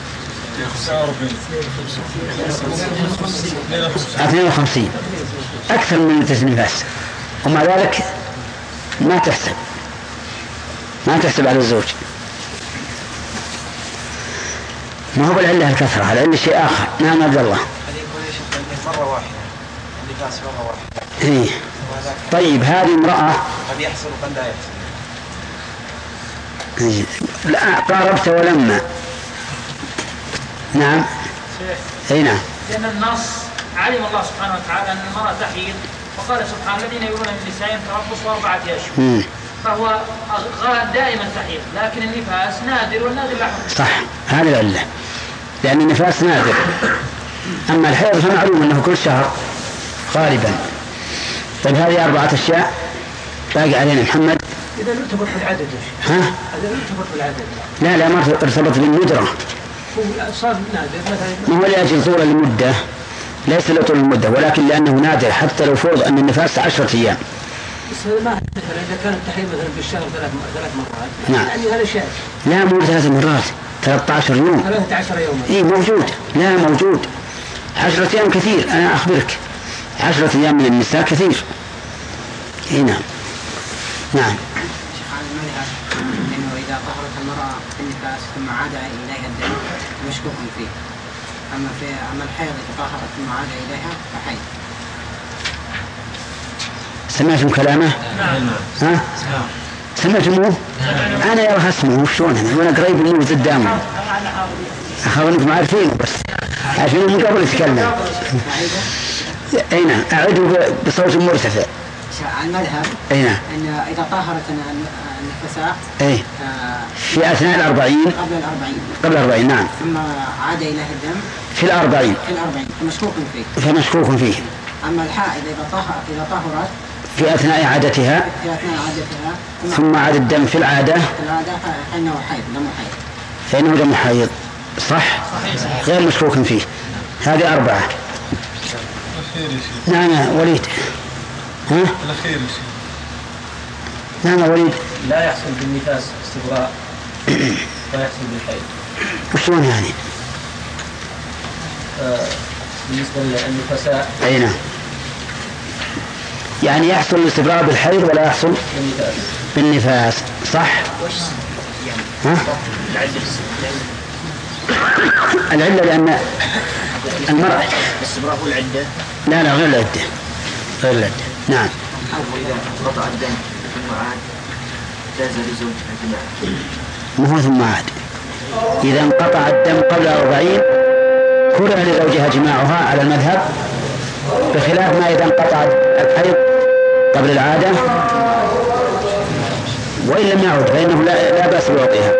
52 أكثر من مدة النفاس ومع ذلك ما تحسب على الزوج. ما هو العلة الكثرة العلة شيء آخر. نعم عبد الله. مرة واحدة النفاس مرة واحدة. إيه. طيب هذه امرأة قد يحصل وقد لا يحصل. لا قاربت ولما. نعم. اي نعم. لأن النص علم الله سبحانه وتعالى أن المرأة تحيض وقال سبحانه الذين يقولون من نسائهم تربصوا 4 أشهر. فهو دائما تحيض لكن النفاس نادر والنادر لا حكم. صح هذه العلة لأن النفاس نادر. أما الحيض فمعلوم أنه كل شهر غالبا. طيب هذه 4 أشياء باقي علينا محمد. إذا ارتبط بالعدد. ها؟ إذا ارتبط بالعدد. لا ما ارتبط بالندرة. صار نادر مثلا. ما هو لأجل طول المدة ليس لطول المدة ولكن لأنه نادر حتى لو فرض أن النفاس 10 أيام. بس ما إذا كانت تحيض مثلا في الشهر 3 مرات. نعم. يعني هذا شيء. لا مو 3 مرات 13 يوم. 13 يوم. إيه موجود. لا موجود 10 أيام كثير. أنا أخبرك 10 أيام من النساء كثير. إيه نعم. نعم. إنه إذا طهرت المرأة في النفاس ثم عاد إليها الدم مشكوك فيه. أما الحيض إذا طهرت ثم عاد إليها فحيض. سمعتم كلامه؟ نعم. ها؟ سمعتموه؟ أنا يرى اسمه شلون وأنا قريب منه قدامه. أخوانكم عارفينه بس عارفينه من قبل يتكلم. أي نعم. أعده بصوت مرتفع. المذهب أي نعم أن إذا طهرت النفساء أي في أثناء 40 قبل 40 نعم ثم عاد إلى الدم في 40 فمشكوك فيه. فيه. أما الحائض إذا طهرت في أثناء عادتها ثم عاد الدم في العادة فإنه حيض دم حيض. فإنه دم حيض صح غير مشكوك فيه. هذه 4. نعم وليد. ها؟ الأخير نعم وليد. لا يحصل بالنفاس استبراء لا يحصل بالحيض. وشلون يعني؟ بالنسبة للنفساء أي نعم يعني يحصل الاستبراء بالحيض ولا يحصل بالنفاس صح؟ ها؟ العلة لأن المرأة الاستبراء هو العدة. لا غير العدة نعم. إذا قطع الدم ثم عاد جاز لزوج الجماع. ما هو ثم عاد إذا انقطع الدم قبل 40 كره لزوجها جماعها على المذهب بخلاف ما إذا انقطع الحيض قبل العادة وإن لم يعد فإنه لا بأس بوضعها.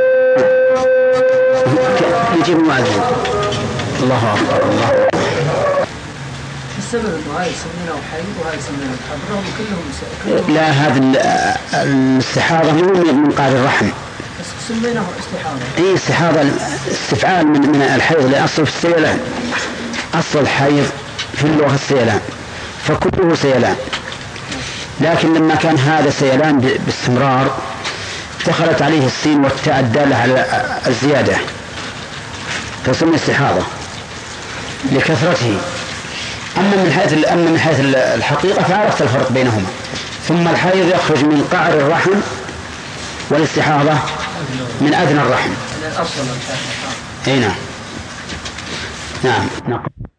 نجيب المؤذن. الله أكبر الله. السبب أنه هاي يسمونه حيض وهاي يسمونه حضرهم كلهم لا هذا الاستحاضة مو من قعر الرحم. سميناه استحاضة. اي استحاضة استفعال من الحيض لأصل في السيلان. أصل الحيض في اللغة السيلان فكله سيلان لكن لما كان هذا سيلان باستمرار دخلت عليه السين والتاء الدالة على الزيادة فسمي استحاضة لكثرته. أما من حيث الحقيقة فعرفت الفرق بينهما. ثم الحيض يخرج من قعر الرحم والاستحاضة من أدنى الرحم. الأصل أي نعم.